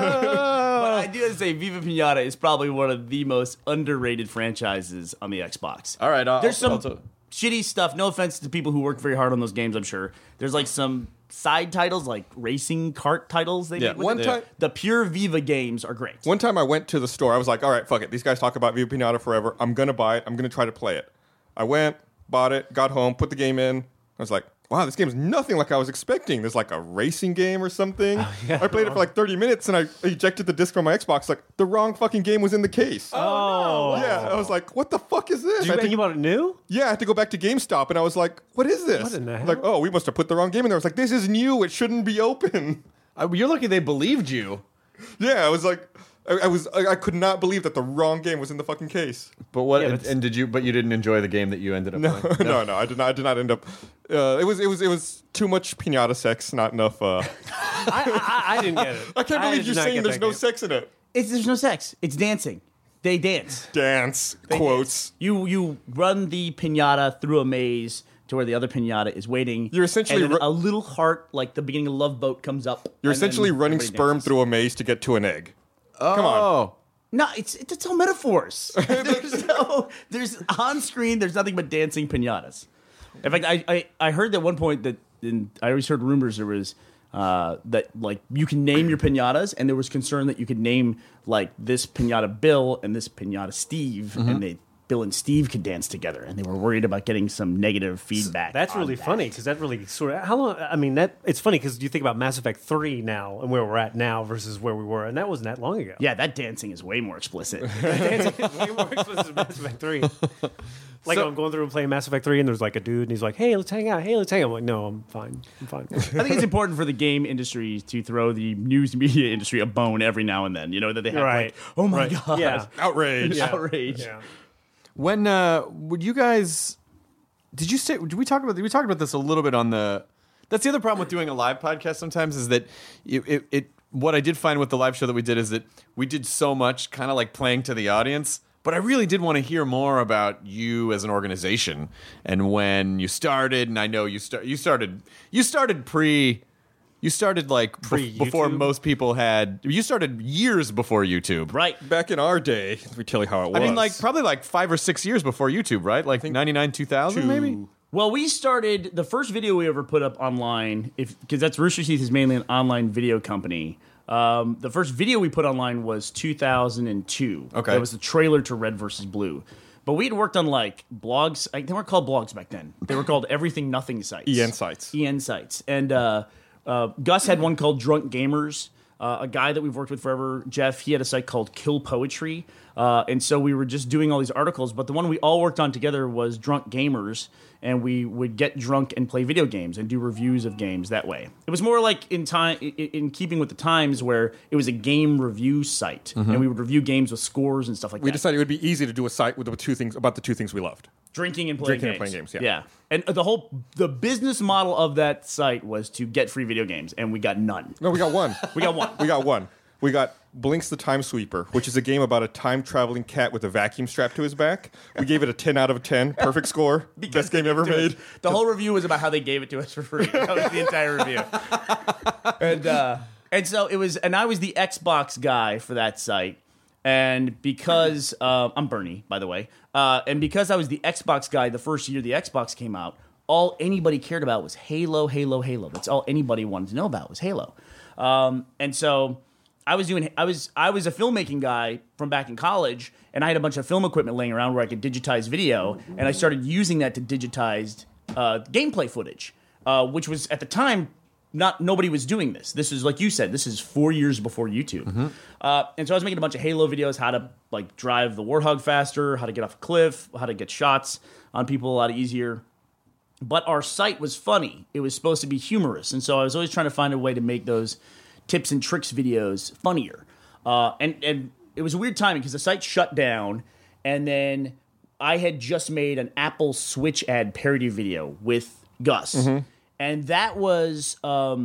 But I do have to say, Viva Pinata is probably one of the most underrated franchises on the Xbox. All right, There's some shitty stuff. No offense to people who work very hard on those games, I'm sure. There's like some side titles, like racing kart titles they make with One it. time- The pure Viva games are great. One time I went to the store. I was like, all right, fuck it. These guys talk about Viva Pinata forever. I'm going to buy it. I'm going to try to play it. I went, bought it, got home, put the game in. I was like, wow, this game is nothing like I was expecting. There's like a racing game or something. I played it for like 30 minutes and I ejected the disc from my Xbox. Like, the wrong fucking game was in the case. Oh. Yeah, I was like, what the fuck is this? And you bought it new? Yeah, I had to go back to GameStop and I was like, what is this? What in the hell? Like, oh, we must have put the wrong game in there. I was like, this is new. It shouldn't be open. You're lucky they believed you. Yeah, I was like, I could not believe that the wrong game was in the fucking case. But what? Yeah, but- and did you? But you didn't enjoy the game that you ended up playing. No, I did not end up. It was too much pinata sex, not enough. I didn't get it. I can't believe did you're not saying get there's that no game. sex in it. There's no sex. It's dancing. They dance. Dance quotes. You run the pinata through a maze to where the other pinata is waiting. You're essentially and then ru- a little heart, like the beginning of Love Boat, comes up. You're and then essentially running everybody sperm dances. through a maze to get to an egg. Come on. No, it's all metaphors. There's on screen. There's nothing but dancing pinatas. In fact, I heard at one point that I always heard rumors there was that like you can name your pinatas, and there was concern that you could name like this pinata Bill and this pinata Steve, and Bill and Steve could dance together, and they were worried about getting some negative feedback. That's on really that. funny because that really sort of how long. I mean, it's funny because you think about Mass Effect 3 now and where we're at now versus where we were, and that wasn't that long ago. Yeah, that dancing is way more explicit. Way more explicit than Mass Effect 3. Like I'm going through and playing Mass Effect 3, and there's like a dude, and he's like, "Hey, let's hang out. Hey, let's hang out." I'm like, "No, I'm fine. I'm fine." I think it's important for the game industry to throw the news media industry a bone every now and then. You know, that they have Right. like, oh my Right. God. Yeah. Outrage. Outrage. Yeah. When would you guys? Did you say? Did we talk about? We talked about this a little bit on the. That's the other problem with doing a live podcast. Sometimes is that it. What I did find with the live show that we did is that we did so much kind of like playing to the audience. But I really did want to hear more about you as an organization and when you started. And I know you started like before YouTube? most people had. You started years before YouTube, Right. Back in our day, let me tell you how it was. I mean, like probably like 5 or 6 years before YouTube, right? Like 99, 2000, maybe. Well, we started the first video we ever put up online, because that's Rooster Teeth is mainly an online video company. The first video we put online was 2002. Okay. It was the trailer to Red vs. Blue. But we had worked on like blogs. They weren't called blogs back then. They were called Everything Nothing sites. EN sites. EN sites. And Gus had one called Drunk Gamers. A guy that we've worked with forever, Jeff, he had a site called Kill Poetry. And so we were just doing all these articles. But the one we all worked on together was Drunk Gamers. And we would get drunk and play video games and do reviews of games that way. It was more like in keeping with the times where it was a game review site. And we would review games with scores and stuff like that. We decided it would be easy to do a site with the two things we loved. Drinking and playing Drinking games. and playing games, yeah. And the business model of that site was to get free video games, and we got none. No, we got one. We got one. We got one. We got Blinks the Time Sweeper, which is a game about a time-traveling cat with a vacuum strapped to his back. We gave it a 10 out of 10. Perfect score. Best game ever made. The whole review was about how they gave it to us for free. That was the entire review. And so it was, and I was the Xbox guy for that site. And because I'm Bernie, by the way, and because I was the Xbox guy the first year the Xbox came out, all anybody cared about was Halo, Halo, Halo. That's all anybody wanted to know about was Halo. And so I was a filmmaking guy from back in college, and I had a bunch of film equipment laying around where I could digitize video, and I started using that to digitize gameplay footage, which was at the time nobody was doing this. This is, like you said, this is 4 years before YouTube. And so I was making a bunch of Halo videos, how to like drive the Warthog faster, how to get off a cliff, how to get shots on people a lot easier. But our site was funny. It was supposed to be humorous, and so I was always trying to find a way to make those tips and tricks videos funnier. And it was a weird timing because the site shut down, and then I had just made an Apple Switch ad parody video with Gus. And that was,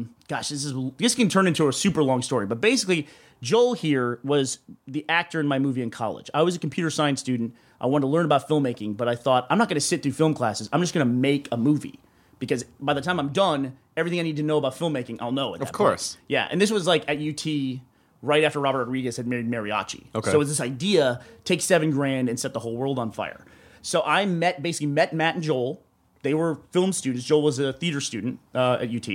this can turn into a super long story, but basically Joel here was the actor in my movie in college. I was a computer science student. I wanted to learn about filmmaking, but I thought, I'm not going to sit through film classes. I'm just going to make a movie. Because by the time I'm done, everything I need to know about filmmaking, I'll know at that Of course. point. Yeah, and this was like at UT right after Robert Rodriguez had married Mariachi. Okay. So it was this idea, take $7,000 and set the whole world on fire. So I met Matt and Joel. They were film students. Joel was a theater student at UT.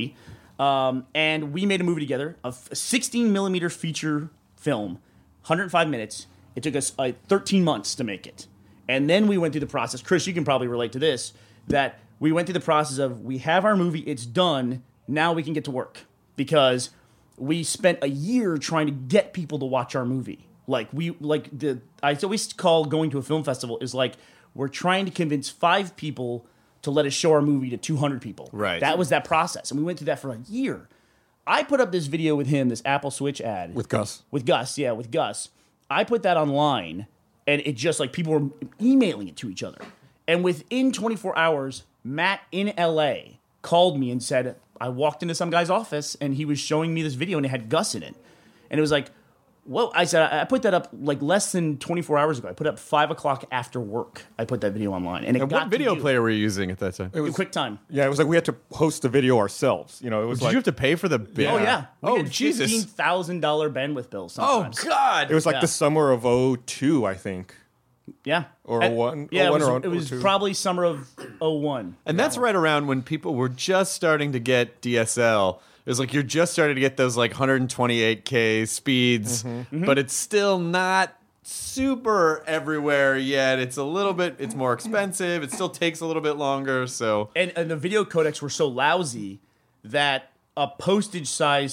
And we made a movie together, a 16 millimeter feature film, 105 minutes. It took us 13 months to make it. And then we went through the process. Chris, you can probably relate to this, that we went through the process of, we have our movie, it's done, now we can get to work. Because we spent a year trying to get people to watch our movie. I always call going to a film festival is like, we're trying to convince 5 people to let us show our movie to 200 people. Right. That was that process. And we went through that for a year. I put up this video with him, this Apple Switch ad. With Gus. With Gus. I put that online, and it just like people were emailing it to each other. And within 24 hours, Matt in LA called me and said, I walked into some guy's office, and he was showing me this video, and it had Gus in it. And it was like, well, I said, I put that up like less than 24 hours ago. I put it up 5 o'clock after work. I put that video online. And it got What video to player were you using at that time? It was QuickTime. Yeah, it was like we had to host the video ourselves. You know, it was Did like you have to pay for the bid? Oh, yeah. We Oh, had Jesus. $15,000 bandwidth bills Oh, sometimes. God. it was like Yeah. the summer of 02, I think. Yeah. Or And- 01? Yeah, 01 or it was 02. probably summer of 01. And that's right around when people were just starting to get DSL. It was like you're just starting to get those like 128K speeds, but it's still not super everywhere yet. It's it's more expensive. It still takes a little bit longer. So And the video codecs were so lousy that a postage stamp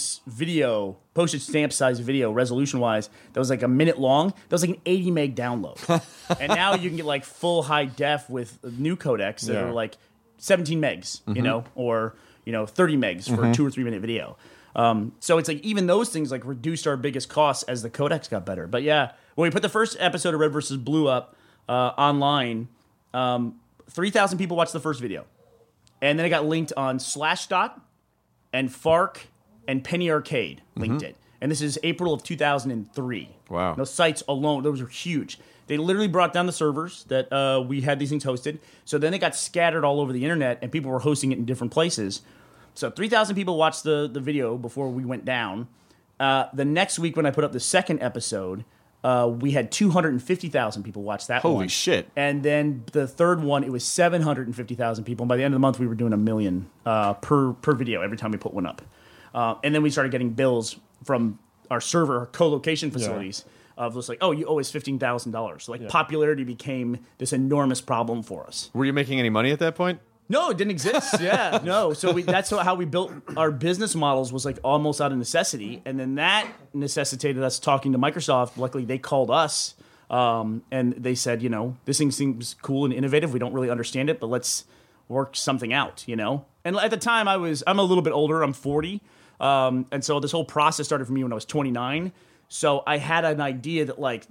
size video, resolution wise, that was like a minute long, that was like an 80 meg download. And now you can get like full high def with new codecs that Yeah. are like 17 megs, you know, or 30 megs for a 2 or 3 minute video. So it's like even those things like reduced our biggest costs as the codecs got better. But yeah, when we put the first episode of Red vs. Blue up online, 3,000 people watched the first video. And then it got linked on Slashdot and FARC and Penny Arcade linked it. And this is April of 2003. Wow. Those sites alone, those were huge. They literally brought down the servers that we had these things hosted. So then it got scattered all over the internet, and people were hosting it in different places. So 3,000 people watched the video before we went down. The next week when I put up the second episode, we had 250,000 people watch that one. Holy shit. And then the third one, it was 750,000 people. And by the end of the month, we were doing 1 million per video every time we put one up. And then we started getting bills from our server, our co-location facilities, of just like, oh, you owe us $15,000. So, like, popularity became this enormous problem for us. Were you making any money at that point? No, it didn't exist. Yeah, no. So that's how we built our business models, was like almost out of necessity, and then that necessitated us talking to Microsoft. Luckily, they called us, and they said, this thing seems cool and innovative. We don't really understand it, but let's work something out. And at the time, I'm a little bit older. I'm 40, and so this whole process started for me when I was 29. So I had an idea that, like,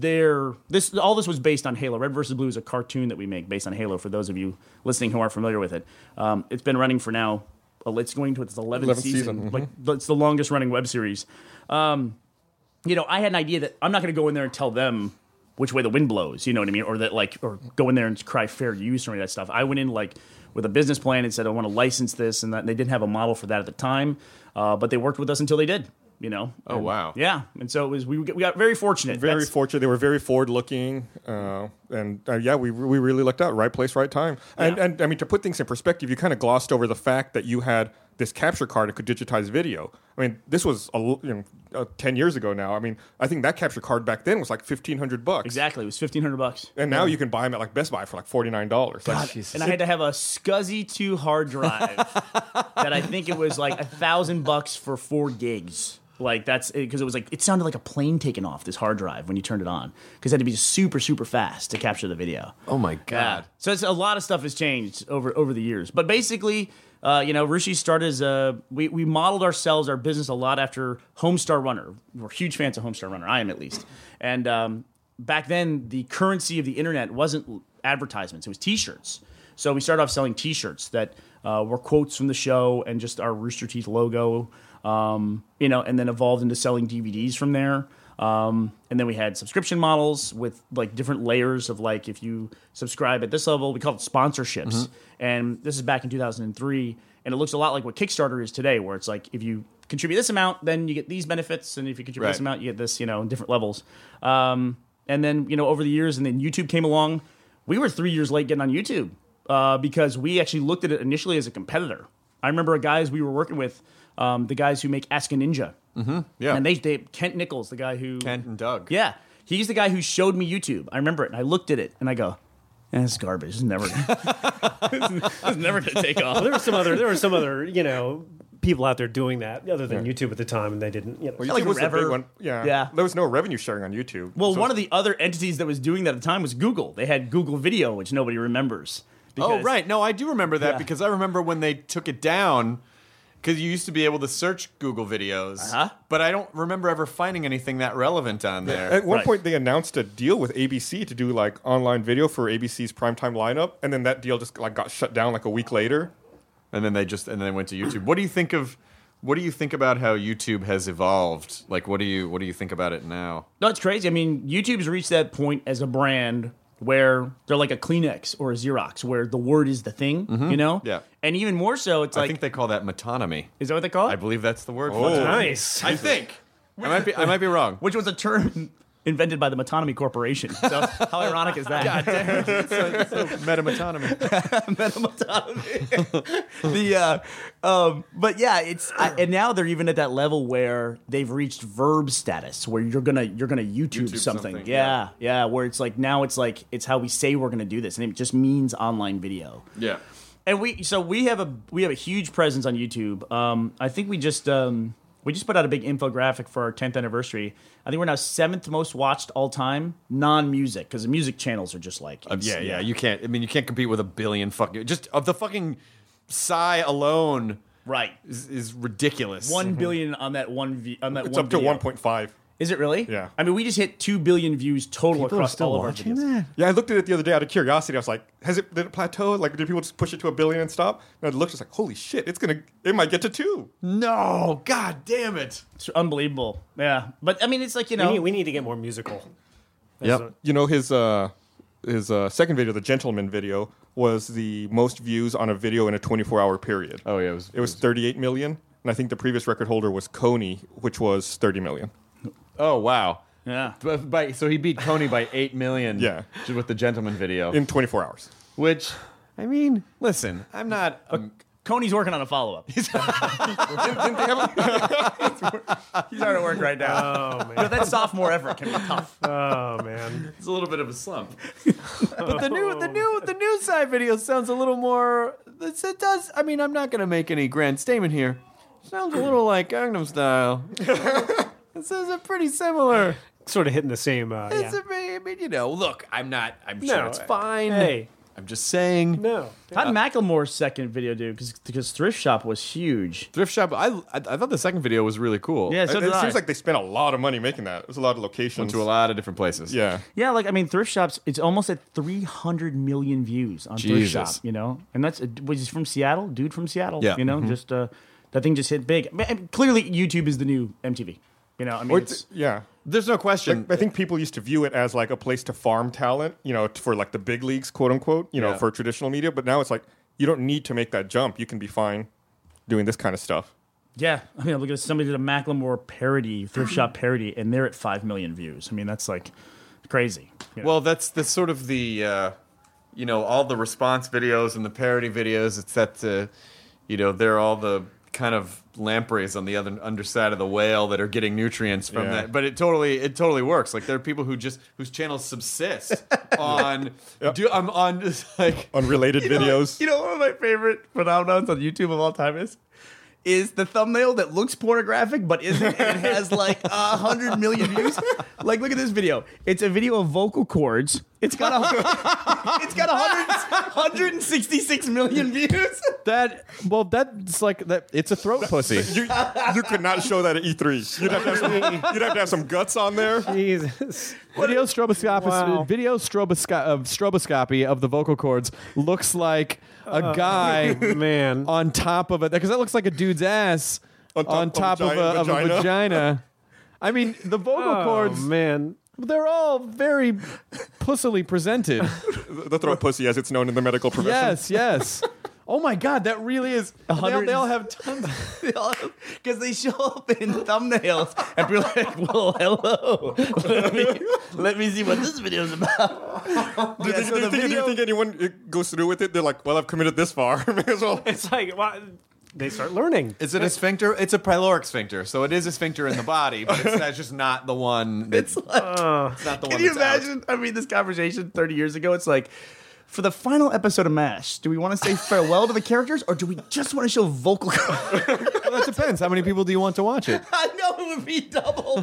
all this was based on Halo. Red vs. Blue is a cartoon that we make based on Halo, for those of you listening who aren't familiar with it. It's been running for now, it's going to its 11th season. Mm-hmm. Like, it's the longest running web series. I had an idea that I'm not going to go in there and tell them which way the wind blows, you know what I mean? Or that, like, or go in there and cry fair use or any of that stuff. I went in, like, with a business plan and said, I want to license this and that. And they didn't have a model for that at the time, but they worked with us until they did. Oh, wow. Yeah, and so it was. We got very fortunate. Very fortunate. They were very forward-looking, and we really lucked out. Right place, right time. And I mean, to put things in perspective, you kind of glossed over the fact that you had this capture card that could digitize video. I mean, this was 10 years ago now. I mean, I think that capture card back then was like $1,500. Exactly, it was $1,500. And now you can buy them at like Best Buy for like $49. God, and I had to have a SCSI 2 hard drive that I think it was like $1,000 for 4 gigs. Like, that's because it was like, it sounded like a plane taking off, this hard drive, when you turned it on, because it had to be super, super fast to capture the video. Oh my God. Yeah. So it's a lot of stuff has changed over the years. But basically, Rushi started as we modeled our business a lot after Homestar Runner. We're huge fans of Homestar Runner. I am, at least. And back then, the currency of the internet wasn't advertisements. It was T-shirts. So we started off selling T-shirts that were quotes from the show and just our Rooster Teeth logo. And then evolved into selling DVDs from there. And then we had subscription models with like different layers of, like, if you subscribe at this level, we call it sponsorships. Mm-hmm. And this is back in 2003. And it looks a lot like what Kickstarter is today, where it's like, if you contribute this amount, then you get these benefits. And if you contribute this amount, you get this, in different levels. And then, over the years, and then YouTube came along. We were 3 years late getting on YouTube because we actually looked at it initially as a competitor. I remember guys we were working with, the guys who make Ask a Ninja. Mm-hmm. Yeah. And they Kent Nichols, the guy who... Kent and Doug. Yeah. He's the guy who showed me YouTube. I remember it, and I looked at it, and I go, it's garbage. It's never going to take off. Well, there were some other, people out there doing that other than YouTube at the time, and they didn't, Well, YouTube was the big one. Yeah. There was no revenue sharing on YouTube. Well, one of the other entities that was doing that at the time was Google. They had Google Video, which nobody remembers. Oh, right. No, I do remember that because I remember when they took it down... Because you used to be able to search Google videos, but I don't remember ever finding anything that relevant on there. At one point, they announced a deal with ABC to do like online video for ABC's primetime lineup, and then that deal just got shut down like a week later. And then they went to YouTube. What do you think about how YouTube has evolved? Like, what do you think about it now? No, it's crazy. I mean, YouTube's reached that point as a brand where they're like a Kleenex or a Xerox, where the word is the thing, Yeah. And even more so, it's like... I think they call that metonymy. Is that what they call it? I believe that's the word. Oh, nice. I think. I might be wrong. Which was a term invented by the Metonymy Corporation. So how ironic is that? God damn. So metametonymy. But yeah, and now they're even at that level where they've reached verb status, where you're gonna YouTube something. Yeah, where it's like now it's how we say we're gonna do this, and it just means online video. Yeah. And we have a huge presence on YouTube. I think we just put out a big infographic for our 10th anniversary. I think we're now 7th most watched all time, non-music, because the music channels are just like... Yeah. You can't compete with a billion fucking... Just of the fucking Psy alone... Right. Is ridiculous. 1 billion on that one It's up to 1.5. Is it really? Yeah. I mean, we just hit 2 billion views total People across are still all of our watching videos. that? Yeah, I looked at it the other day out of curiosity. I was like, did it plateau? Like, did people just push it to 1 billion and stop? And I looked, just like, holy shit, it might get to 2. No, god damn it. It's unbelievable. Yeah. But I mean, it's like, we need to get more musical. Yep. His second video, the Gentleman video, was the most views on a video in a 24-hour period. Oh, yeah. It was 38 million. And I think the previous record holder was Coney, which was 30 million. Oh, wow. Yeah. So he beat Coney by 8 million. Yeah. With the Gentleman video. in 24 hours. Which, I mean, listen, I'm not. Coney's working on a follow-up. He's hard at work right now. Oh man. But that sophomore effort can be tough. Oh man. It's a little bit of a slump. But the new side video sounds a little more. It does. I mean, I'm not going to make any grand statement here. Sounds a little like Gangnam Style. This is a pretty similar. Sort of hitting the same. It's Yeah. I mean, look, I'm sure No, it's fine. Hey. I'm just saying. No. How did Macklemore's second video do? Because Thrift Shop was huge. Thrift Shop. I thought the second video was really cool. Yeah, so It did I. seems like they spent a lot of money making that. There's a lot of locations. Went to a lot of different places. Yeah. Yeah, like I mean, Thrift Shops. It's almost at 300 million views on Jesus. Thrift Shop. And that's was he from Seattle? Dude from Seattle. Yeah. Just that thing just hit big. And clearly, YouTube is the new MTV. I mean, Yeah. There's no question. I think people used to view it as like a place to farm talent, for like the big leagues, quote unquote, Yeah. for traditional media. But now it's like you don't need to make that jump. You can be fine doing this kind of stuff. yeah. I mean, look at somebody did a Macklemore parody, Thrift Shop parody, and they're at 5 million views. I mean, that's like crazy. Well, that's the sort of the, all the response videos and the parody videos. It's that, they're all the kind of lampreys on the other underside of the whale that are getting nutrients from Yeah. that. But it totally works. Like there are people whose channels subsist on, on just like Unrelated videos. One of my favorite phenomenons on YouTube of all time is the thumbnail that looks pornographic but isn't, and it has like 100 million views. Like, look at this video. It's a video of vocal cords. It's got 166 million views. That's like that. It's a throat pussy. You could not show that at E3. You'd have to have some guts on there. Jesus. Video stroboscopy of the vocal cords looks like a guy Man. on top of it, because that looks like a dude's ass on top of a vagina. I mean, the vocal cords, Man. they're all very pussily presented. The throat pussy, as it's known in the medical profession. Yes. Oh my God, that really is. They all have tons. Because they show up in thumbnails and people are like, well, hello. Let me see what this video is about. Do you think anyone goes through with it? They're like, well, I've committed this far. May as well. It's like, they start learning. Is it a sphincter? It's a pyloric sphincter, so it is a sphincter in the body, but that's just not the one. It's not the one. Can you that's imagine? I mean, this conversation 30 years ago, it's like, for the final episode of MASH, do we want to say farewell to the characters, or do we just want to show vocal cords? Well, that depends. How many people do you want to watch it? I know it would be double.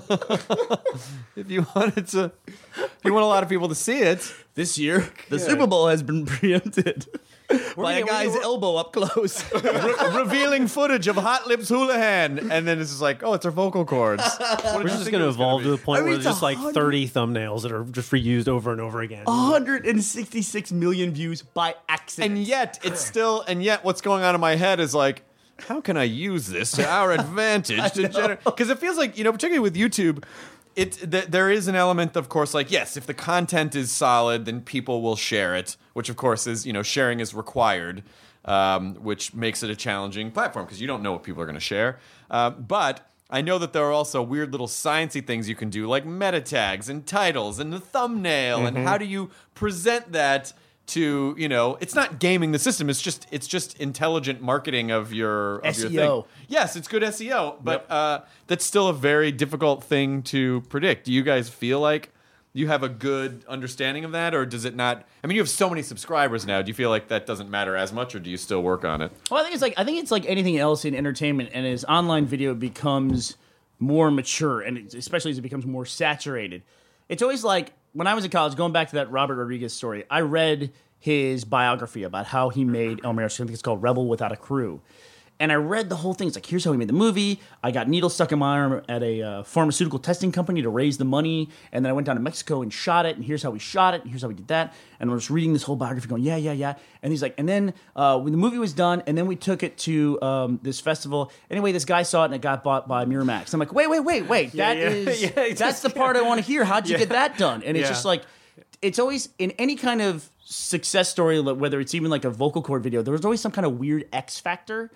If you want a lot of people to see it, This year, the Super Bowl has been preempted by a guy's elbow up close. revealing footage of Hot Lips Houlihan, and then it's just like, oh, it's our vocal cords. We're just going to evolve to the point where it's there's just like 100 30 thumbnails that are just reused over and over again. 166 million views by accident. And yet, what's going on in my head is like, how can I use this to our advantage? Because it feels like, particularly with YouTube, there is an element, of course, like, yes, if the content is solid, then people will share it, which, of course, is, sharing is required, which makes it a challenging platform because you don't know what people are going to share. But I know that there are also weird little sciencey things you can do, like meta tags and titles and the thumbnail, and how do you present that to, it's not gaming the system. It's just intelligent marketing of your SEO. thing. Yes, it's good SEO, but that's still a very difficult thing to predict. Do you guys feel like you have a good understanding of that, or does it not? I mean, you have so many subscribers now. Do you feel like that doesn't matter as much, or do you still work on it? Well, I think it's like anything else in entertainment, and as online video becomes more mature, and especially as it becomes more saturated, it's always like when I was in college. Going back to that Robert Rodriguez story, I read his biography about how he made El Mariachi. I think it's called Rebel Without a Crew. And I read the whole thing. It's like, here's how he made the movie. I got needles stuck in my arm at a pharmaceutical testing company to raise the money. And then I went down to Mexico and shot it. And here's how we shot it. And here's how we did that. And I was reading this whole biography going, yeah. And he's like, and then when the movie was done, and then we took it to this festival. Anyway, this guy saw it and it got bought by Miramax. I'm like, wait. That's the part I want to hear. How'd you get that done? And it's just like, it's always in any kind of success story, whether it's even like a vocal cord video, there was always some kind of weird X factor. Yeah.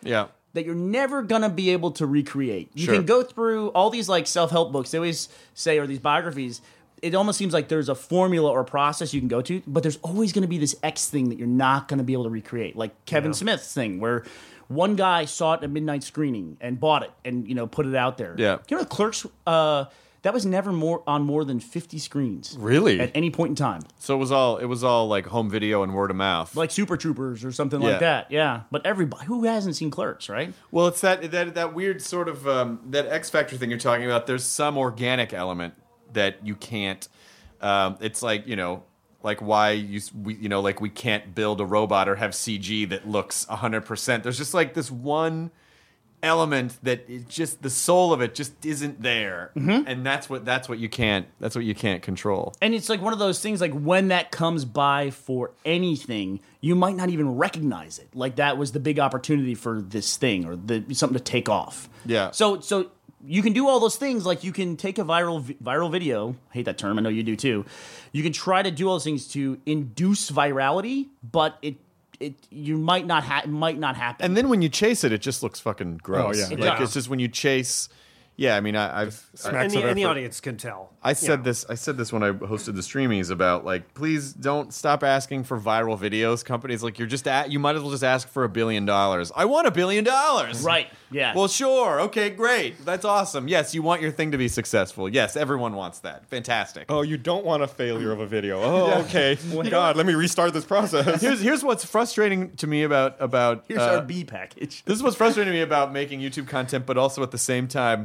that you're never gonna be able to recreate. You Sure. can go through all these like self-help books they always say, or these biographies. It almost seems like there's a formula or process you can go to, but there's always going to be this X thing that you're not going to be able to recreate. Like Kevin Smith's thing, where one guy saw it at a midnight screening and bought it and put it out there. Yeah. You know, Clerks. That was never more than 50 screens. Really? At any point in time. So it was all like home video and word of mouth. Like Super Troopers or something Yeah. like that. Yeah. But everybody, who hasn't seen Clerks, right? Well, it's that weird sort of that X Factor thing you're talking about. There's some organic element that you can't. It's like like why like we can't build a robot or have CG that looks 100%. There's just like this one element that it just the soul of it just isn't there, and that's what you can't control. And it's like one of those things, like when that comes by for anything, you might not even recognize it. Like that was the big opportunity for this thing or something to take off. Yeah. So you can do all those things. Like you can take a viral video. I hate that term. I know you do too. You can try to do all those things to induce virality, but it might not happen. And then when you chase it, it just looks fucking gross. Oh, yeah. It Like does. it's just when you chase. Yeah, I mean, I've And the audience can tell. I said this when I hosted the Streamies about like, please don't stop asking for viral videos. Companies like you might as well just ask for $1 billion. I want $1 billion. Right. Yeah. Well, sure. Okay, great. That's awesome. Yes, you want your thing to be successful. Yes, everyone wants that. Fantastic. Oh, you don't want a failure of a video. Oh, okay. God, let me restart this process. Here's what's frustrating to me about Here's our B package. This is what's frustrating to me about making YouTube content, but also at the same time,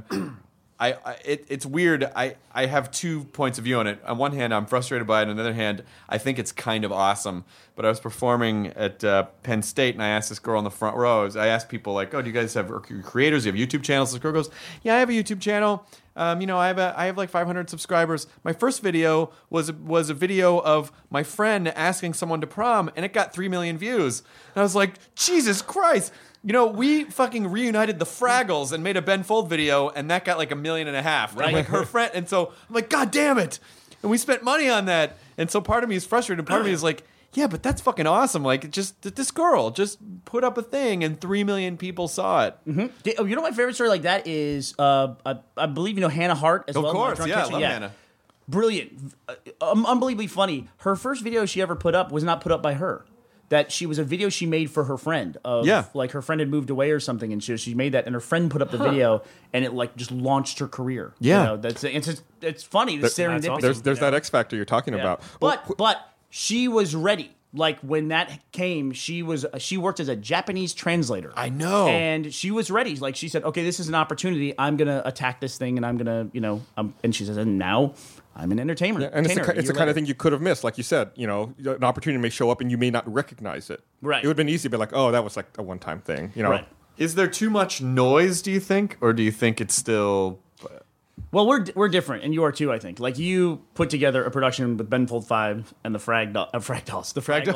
it's weird. I have 2 points of view on it. On one hand, I'm frustrated by it. On the other hand, I think it's kind of awesome. But I was performing at Penn State, and I asked this girl in the front row. I asked people like, "Oh, do you guys have creators? Do you have YouTube channels?" This girl goes, "Yeah, I have a YouTube channel. I have like 500 subscribers. My first video was a video of my friend asking someone to prom, and it got 3 million views." And I was like, Jesus Christ. We fucking reunited the Fraggles and made a Ben Fold video, and that got like 1.5 million. Right. And like her friend, and so I'm like, God damn it! And we spent money on that, and so part of me is frustrated, and part of me is like, yeah, but that's fucking awesome. Like, just this girl just put up a thing, and 3 million people saw it. Oh, my favorite story like that is, I believe Hannah Hart as well. Of course, Drunk yeah, I Kitchen. love Hannah. Brilliant, unbelievably funny. Her first video she ever put up was not put up by her. That she was a video she made for her friend. Like her friend had moved away or something, and she made that, and her friend put up the video, and it like just launched her career. Yeah. It's funny. The serendipity. awesome. There's that X factor you're talking about. But she was ready. Like when that came, she worked as a Japanese translator. I know. And she was ready. Like she said, okay, this is an opportunity. I'm gonna attack this thing, and I'm gonna, and she says, and now I'm an entertainer. Yeah, and it's the kind of thing you could have missed. Like you said, an opportunity may show up and you may not recognize it. Right. It would have been easy to be like, oh, that was like a one-time thing. Right. Is there too much noise, do you think? Or do you think it's still... Well, we're different, and you are too, I think. Like, you put together a production with Ben Fold 5 and the Fraggles.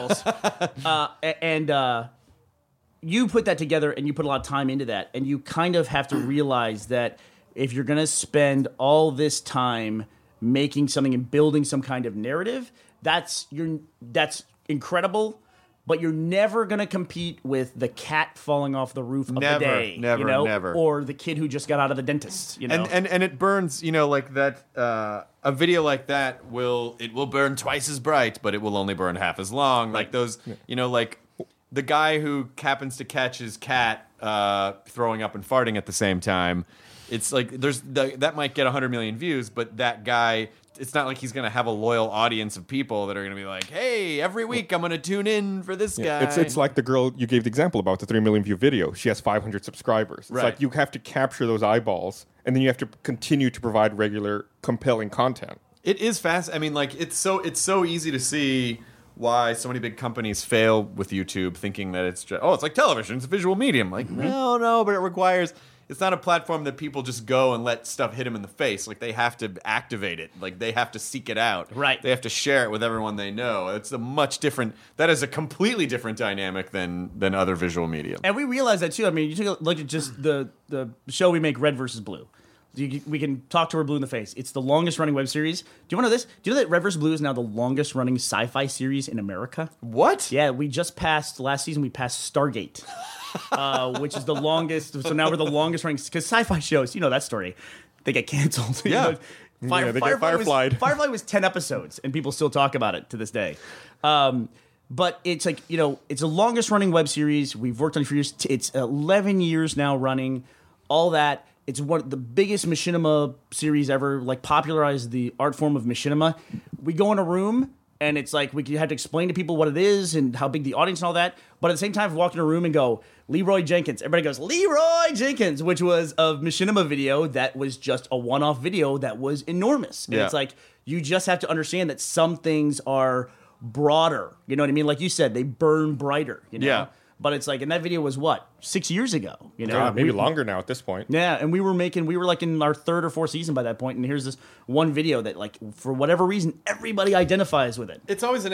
And you put that together, and you put a lot of time into that, and you kind of have to realize that if you're going to spend all this time making something and building some kind of narrative, that's incredible. But you're never going to compete with the cat falling off the roof of the day. Never. Or the kid who just got out of the dentist, And it burns, like that, a video like that will burn twice as bright, but it will only burn half as long. Like those, like the guy who happens to catch his cat throwing up and farting at the same time. It's like that might get 100 million views, but that guy... It's not like he's going to have a loyal audience of people that are going to be like, hey, every week I'm going to tune in for this guy. It's like the girl you gave the example about, the 3 million view video. She has 500 subscribers. It's like you have to capture those eyeballs, and then you have to continue to provide regular, compelling content. It is fast. I mean, like, it's so easy to see why so many big companies fail with YouTube, thinking that it's just, it's like television, it's a visual medium. Like, no, but it requires... It's not a platform that people just go and let stuff hit them in the face. Like, they have to activate it. Like, they have to seek it out. Right. They have to share it with everyone they know. It's a much different... That is a completely different dynamic than other visual media. And we realize that, too. I mean, you take a look at just the show we make, Red versus Blue. We can talk to her blue in the face. It's the longest-running web series. Do you want to know this? Do you know that Red vs. Blue is now the longest-running sci-fi series in America? What? Yeah, last season we passed Stargate. which is the longest. So now we're the longest running because sci-fi shows, you know that story, they get canceled. You Yeah. know, Yeah, they get Fireflied. Firefly was 10 episodes, and people still talk about it to this day. But it's like, you know, it's the longest running web series. We've worked on it for years. It's 11 years now running. All that. It's one of the biggest machinima series ever, like popularized the art form of machinima. We go in a room, and it's like we had to explain to people what it is and how big the audience and all that. But at the same time, we walk in a room and go, Leroy Jenkins. Everybody goes, Leroy Jenkins, which was a machinima video that was just a one-off video that was enormous. And it's like, you just have to understand that some things are broader. You know what I mean? Like you said, they burn brighter, you know? Yeah. But it's like, and that video was what, 6 years ago? You know, God, maybe longer now at this point. Yeah, and we were like in our third or fourth season by that point, and here's this one video that, like, for whatever reason, everybody identifies with it. It's always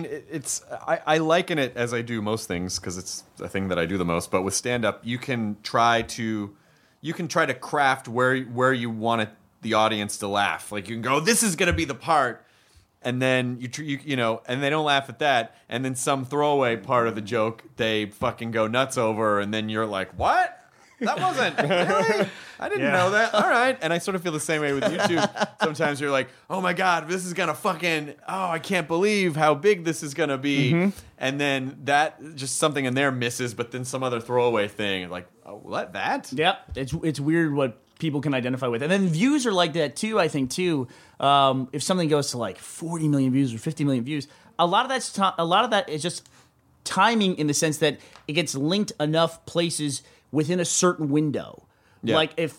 I liken it as I do most things because it's a thing that I do the most. But with stand-up, you can try to craft where you want the audience to laugh. Like you can go, this is going to be the part. And then you know, and they don't laugh at that, and then some throwaway part of the joke they fucking go nuts over, and then you're like, "What? That wasn't really? I didn't know that." All right, and I sort of feel the same way with YouTube. Sometimes you're like, "Oh my god, this is gonna I can't believe how big this is gonna be," and then that just something in there misses, but then some other throwaway thing, like, "Oh, what that?" Yep, it's weird what people can identify with, and then views are like that too. I think too. If something goes to like 40 million views or 50 million views, a lot of that is just timing in the sense that it gets linked enough places within a certain window. Yeah. Like if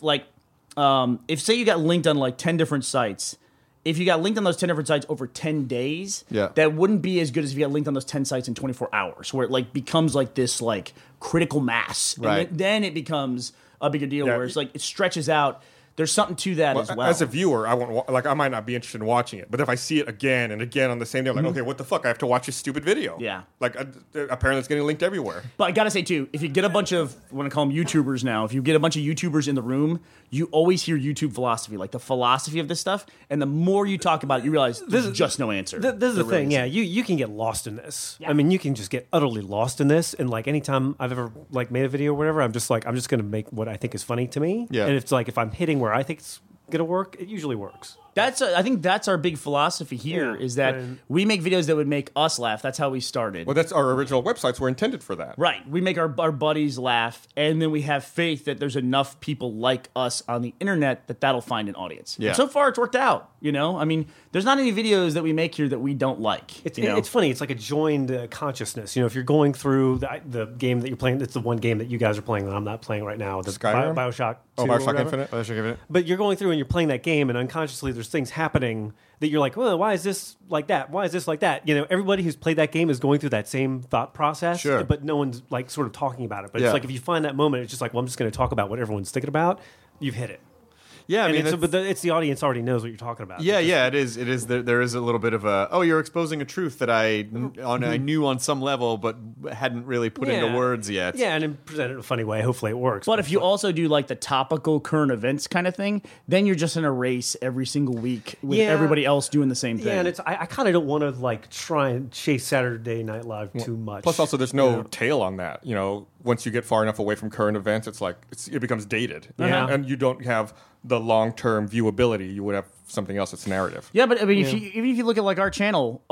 say you got linked on like 10 different sites, if you got linked on those 10 different sites over 10 days, that wouldn't be as good as if you got linked on those 10 sites in 24 hours, where it like becomes like this like critical mass. Right. And then it becomes a bigger deal, where it's like it stretches out. There's something to that as well. As a viewer, I might not be interested in watching it, but if I see it again and again on the same day, I'm like, okay, what the fuck? I have to watch this stupid video. Yeah. Like, apparently it's getting linked everywhere. But I gotta say too, if you get a bunch of, I want to call them YouTubers now, if you get a bunch of YouTubers in the room, you always hear YouTube philosophy, like the philosophy of this stuff, and the more you talk about it, you realize there's just no answer. This is the thing, yeah. You can get lost in this. Yeah. I mean, you can just get utterly lost in this, and like anytime I've ever like made a video or whatever, I'm just gonna make what I think is funny to me. Yeah. And it's like if I'm hitting where I think it's gonna work, it usually works. I think that's our big philosophy here, is that we make videos that would make us laugh. That's how we started. Well, that's our original websites were intended for that. Right. We make our buddies laugh, and then we have faith that there's enough people like us on the internet that'll find an audience. Yeah. And so far, it's worked out. You know, I mean, there's not any videos that we make here that we don't like. It's funny. It's like a joined consciousness. You know, if you're going through the game that you're playing, it's the one game that you guys are playing that I'm not playing right now. The Skyrim? Bioshock 2 Oh, or Bioshock whatever. Infinite? But you're going through and you're playing that game, and unconsciously there's things happening that you're like, well, why is this like that? Why is this like that? You know, everybody who's played that game is going through that same thought process, Sure. but no one's like sort of talking about it. But Yeah. it's like if you find that moment, it's just like, well, I'm just going to talk about what everyone's thinking about. You've hit it. Yeah, I And mean, it's the audience already knows what you're talking about. yeah, it is. It is. There is a little bit of a. Oh, you're exposing a truth that I knew on some level, but hadn't really put into words yet. Yeah, and then present it in a funny way. Hopefully, it works. But if you also do like the topical current events kind of thing, then you're just in a race every single week with everybody else doing the same thing. Yeah, and I kind of don't want to like try and chase Saturday Night Live too much. Plus, also, there's no tail on that. You know, once you get far enough away from current events, it's like it becomes dated. Yeah. And you don't have the long-term viewability. You would have something else that's narrative. Yeah, but I mean, even if you look at like our channel,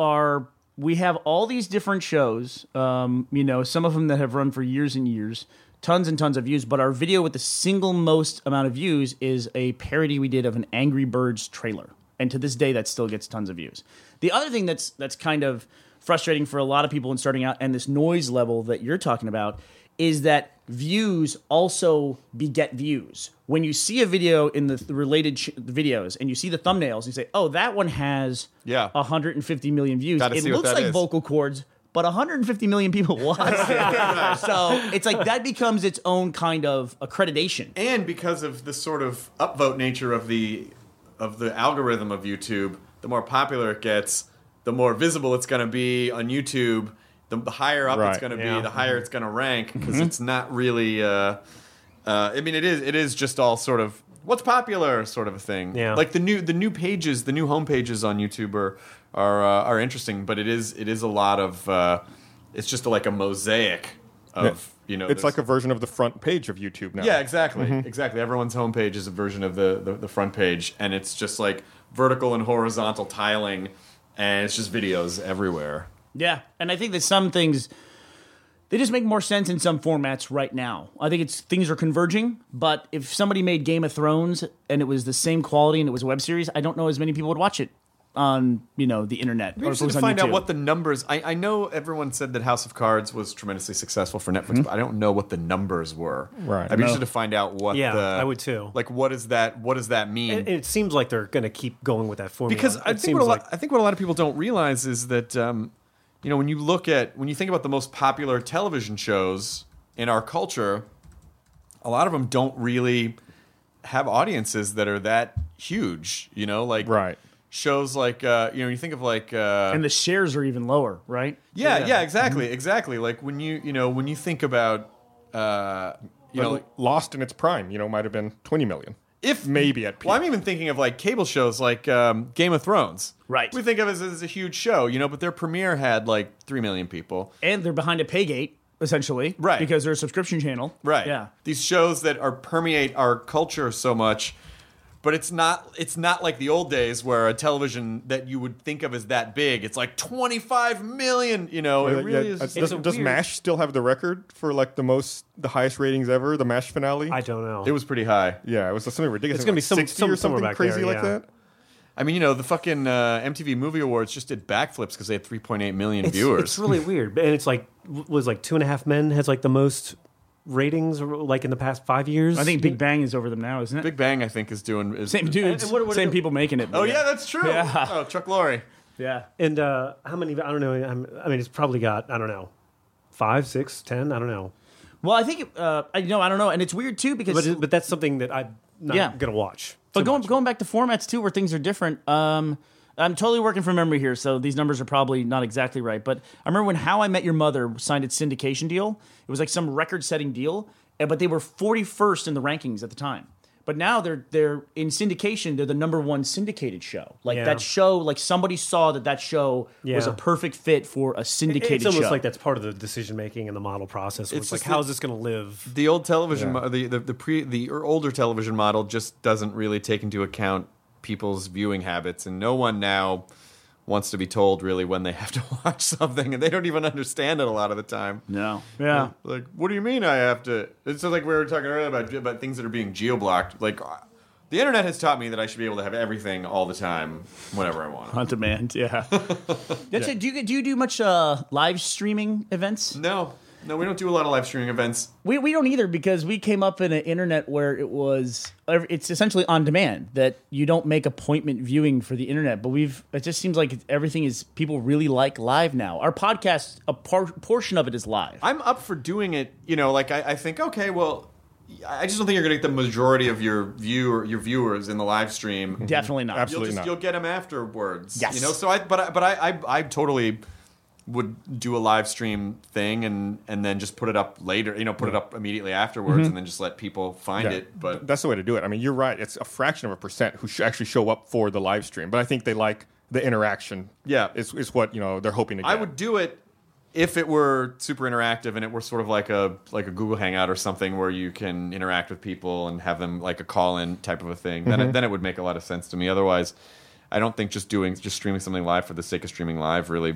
we have all these different shows. You know, some of them that have run for years and years, tons and tons of views. But our video with the single most amount of views is a parody we did of an Angry Birds trailer, and to this day, that still gets tons of views. The other thing that's kind of frustrating for a lot of people in starting out, and this noise level that you're talking about, is that views also beget views. When you see a video in the related videos and you see the thumbnails, you say, oh, that one has 150 million views. Gotta It see what looks that like is. vocal cords, but 150 million people watched it. So it's like that becomes its own kind of accreditation. And because of the sort of upvote nature of the algorithm of YouTube, the more popular it gets, the more visible it's going to be on YouTube. The higher up it's going to be, the higher it's going to rank, because it's not really. I mean, it is just all sort of what's popular sort of a thing. Yeah. Like the new pages, the new home pages on YouTube are interesting, but it is a lot of. It's just like a mosaic of It's there's- like a version of the front page of YouTube now. Yeah, exactly. Exactly. Everyone's homepage is a version of the front page, and it's just like vertical and horizontal tiling, and it's just videos everywhere. Yeah, and I think that some things they just make more sense in some formats right now. I think things are converging, but if somebody made Game of Thrones and it was the same quality and it was a web series, I don't know as many people would watch it on the internet. It'd be interesting to find out what the numbers. I know everyone said that House of Cards was tremendously successful for Netflix, but I don't know what the numbers were. Right. I'd be interested to find out what. Yeah, the, I would too. Like, what does that mean? And it seems like they're going to keep going with that formula. Because I think what a lot of people don't realize is that when you think about the most popular television shows in our culture, a lot of them don't really have audiences that are that huge. Right. Shows like you think of like and the shares are even lower, right? yeah, exactly. Like when you think about Lost in its prime, might have been 20 million. if Maybe at peak. Well, I'm even thinking of like cable shows like Game of Thrones. Right. We think of it as a huge show, but their premiere had like 3 million people. And they're behind a pay gate, essentially. Right. Because they're a subscription channel. Right. Yeah. These shows that permeate our culture so much, but it's not like the old days where a television that you would think of as that big, it's like 25 million, It really is. Does MASH still have the record for like the highest ratings ever? The MASH finale? I don't know. It was pretty high. Yeah, it was something ridiculous. It's gonna be 60 or somewhere something back crazy there, like yeah. that. I mean, the fucking MTV Movie Awards just did backflips because they had 3.8 million viewers. It's really weird, and it's like was like 2.5 Men has like the most ratings like in the past 5 years. I think Big Bang is over them now, isn't it? Big Bang, I think, is Same dudes, And what same are people making it. Oh yeah, that's true. Yeah. Oh, Chuck Lorre. Yeah. And how many? I don't know. I mean, it's probably got 5, 6, 10. I don't know. Well, I think I don't know, and it's weird too because But that's something that I'm not gonna watch. But going back to formats too, where things are different. I'm totally working from memory here, so these numbers are probably not exactly right. But I remember when How I Met Your Mother signed its syndication deal. It was like some record-setting deal, but they were 41st in the rankings at the time. But now they're in syndication. They're the #1 syndicated show. Like that show, like somebody saw that show was a perfect fit for a syndicated show. It's almost like that's part of the decision making and the model process. It's like, how is this going to live? The old television, the older television model just doesn't really take into account people's viewing habits, and no one now wants to be told really when they have to watch something, and they don't even understand it a lot of the time. No. Yeah. Like, what do you mean I have to? It's like we were talking earlier about things that are being geo-blocked. Like, the internet has taught me that I should be able to have everything all the time, whenever I want. On demand, yeah. That's it. Do you do much live streaming events? No, we don't do a lot of live streaming events. We don't either because we came up in an internet where it's essentially on demand, that you don't make appointment viewing for the internet. But it just seems like everything is, people really like live now. Our podcast, a portion of it is live. I'm up for doing it. I think, okay, well, I just don't think you're going to get the majority of your viewers in the live stream. Definitely not. Absolutely not. You'll get them afterwards. Yes. So I totally would do a live stream thing and then just put it up later. Put it up immediately afterwards and then just let people find it. But that's the way to do it. I mean, you're right. It's a fraction of a percent who actually show up for the live stream, but I think they like the interaction. Yeah, is what they're hoping to get. I would do it if it were super interactive and it were sort of like a Google Hangout or something where you can interact with people and have them like a call-in type of a thing. Then it would make a lot of sense to me. Otherwise, I don't think just streaming something live for the sake of streaming live really.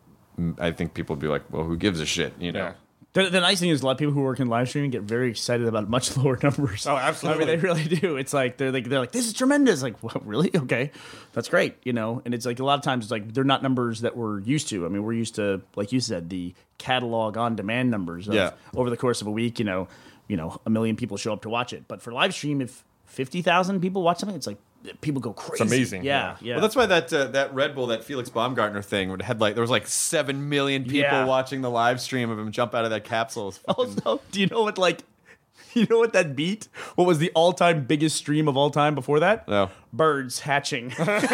I think people would be like, well, who gives a shit, Yeah. The nice thing is a lot of people who work in live streaming get very excited about much lower numbers. Oh, absolutely. I mean, they really do. It's like they're like this is tremendous. Like, well, really? Okay, that's great. And it's like a lot of times it's like they're not numbers that we're used to. I mean, we're used to, like you said, the catalog on demand numbers. Over the course of a week, a million people show up to watch it. But for live stream, if 50,000 people watch something, it's like people go crazy. It's amazing. Yeah. Well, that's why that Red Bull, that Felix Baumgartner thing, had there was like 7 million people watching the live stream of him jump out of that capsule. Also, do you know what that beat? What was the all-time biggest stream of all time before that? No. Birds hatching.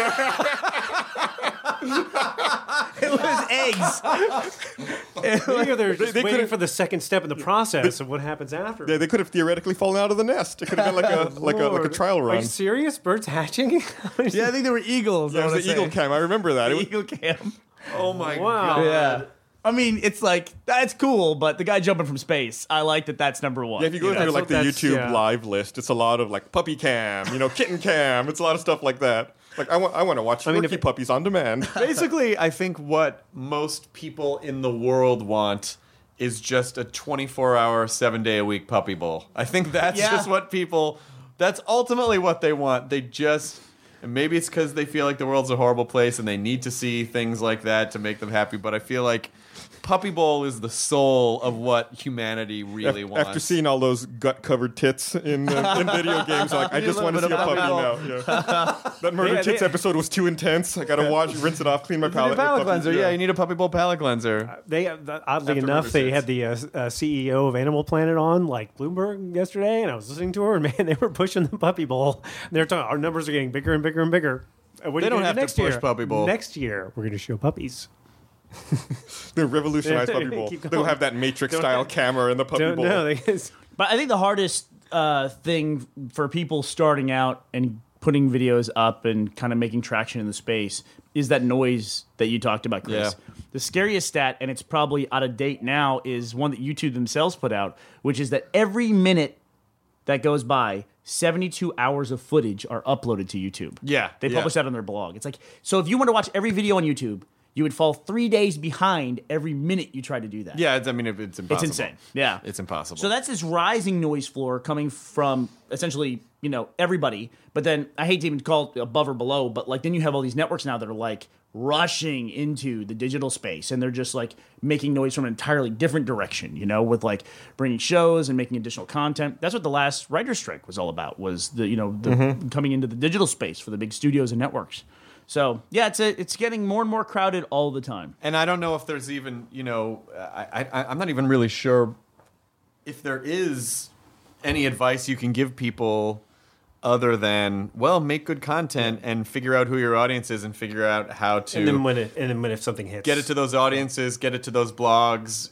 It was eggs. Maybe they're just waiting for the second step in the process of what happens after. They could have theoretically fallen out of the nest. It could have been like a trial Are run. you serious? Birds hatching? Yeah, I think they were eagles. Yeah, it was the eagle cam. I remember that. The eagle cam. Oh my Wow. god! Yeah. I mean, it's like, that's cool, but the guy jumping from space, I like that that's number one. Yeah, if you go through like the YouTube live list, it's a lot of like puppy cam, kitten cam. It's a lot of stuff like that. Like I want to watch rookie puppies on demand. Basically, I think what most people in the world want is just a 24-hour, 7-day-a-week puppy bowl. I think that's just what people. That's ultimately what they want. They just. And maybe it's because they feel like the world's a horrible place and they need to see things like that to make them happy. But I feel like Puppy Bowl is the soul of what humanity really wants. After seeing all those gut-covered tits in video games, like, I just want to see a puppy now. Yeah. That Murder Tits episode was too intense. I got to rinse it off, clean my palate. Palate cleanser, you need a Puppy Bowl palate cleanser. Oddly enough, they had the CEO of Animal Planet on, like Bloomberg, yesterday, and I was listening to her, and man, they were pushing the Puppy Bowl. They were talking, our numbers are getting bigger and bigger and bigger. They don't have to push Puppy Bowl. Next year, we're going to show puppies. The revolutionized Puppy Bowl. They'll have that Matrix-style camera in the Puppy Bowl. But I think the hardest thing for people starting out and putting videos up and kind of making traction in the space is that noise that you talked about, Chris. Yeah. The scariest stat, and it's probably out of date now, is one that YouTube themselves put out, which is that every minute that goes by, 72 hours of footage are uploaded to YouTube. Yeah. They publish that on their blog. It's like, so if you want to watch every video on YouTube, you would fall 3 days behind every minute you try to do that. Yeah, it's impossible. It's insane. Yeah. It's impossible. So that's this rising noise floor coming from essentially, everybody. But then I hate to even call it above or below, but like then you have all these networks now that are like rushing into the digital space and they're just like making noise from an entirely different direction, with like bringing shows and making additional content. That's what the last writer's strike was all about, was the coming into the digital space for the big studios and networks. So yeah, it's getting more and more crowded all the time. And I don't know if there's even, I'm not even really sure if there is any advice you can give people other than, make good content and figure out who your audience is and figure out how to. And then when if something hits, get it to those audiences, get it to those blogs.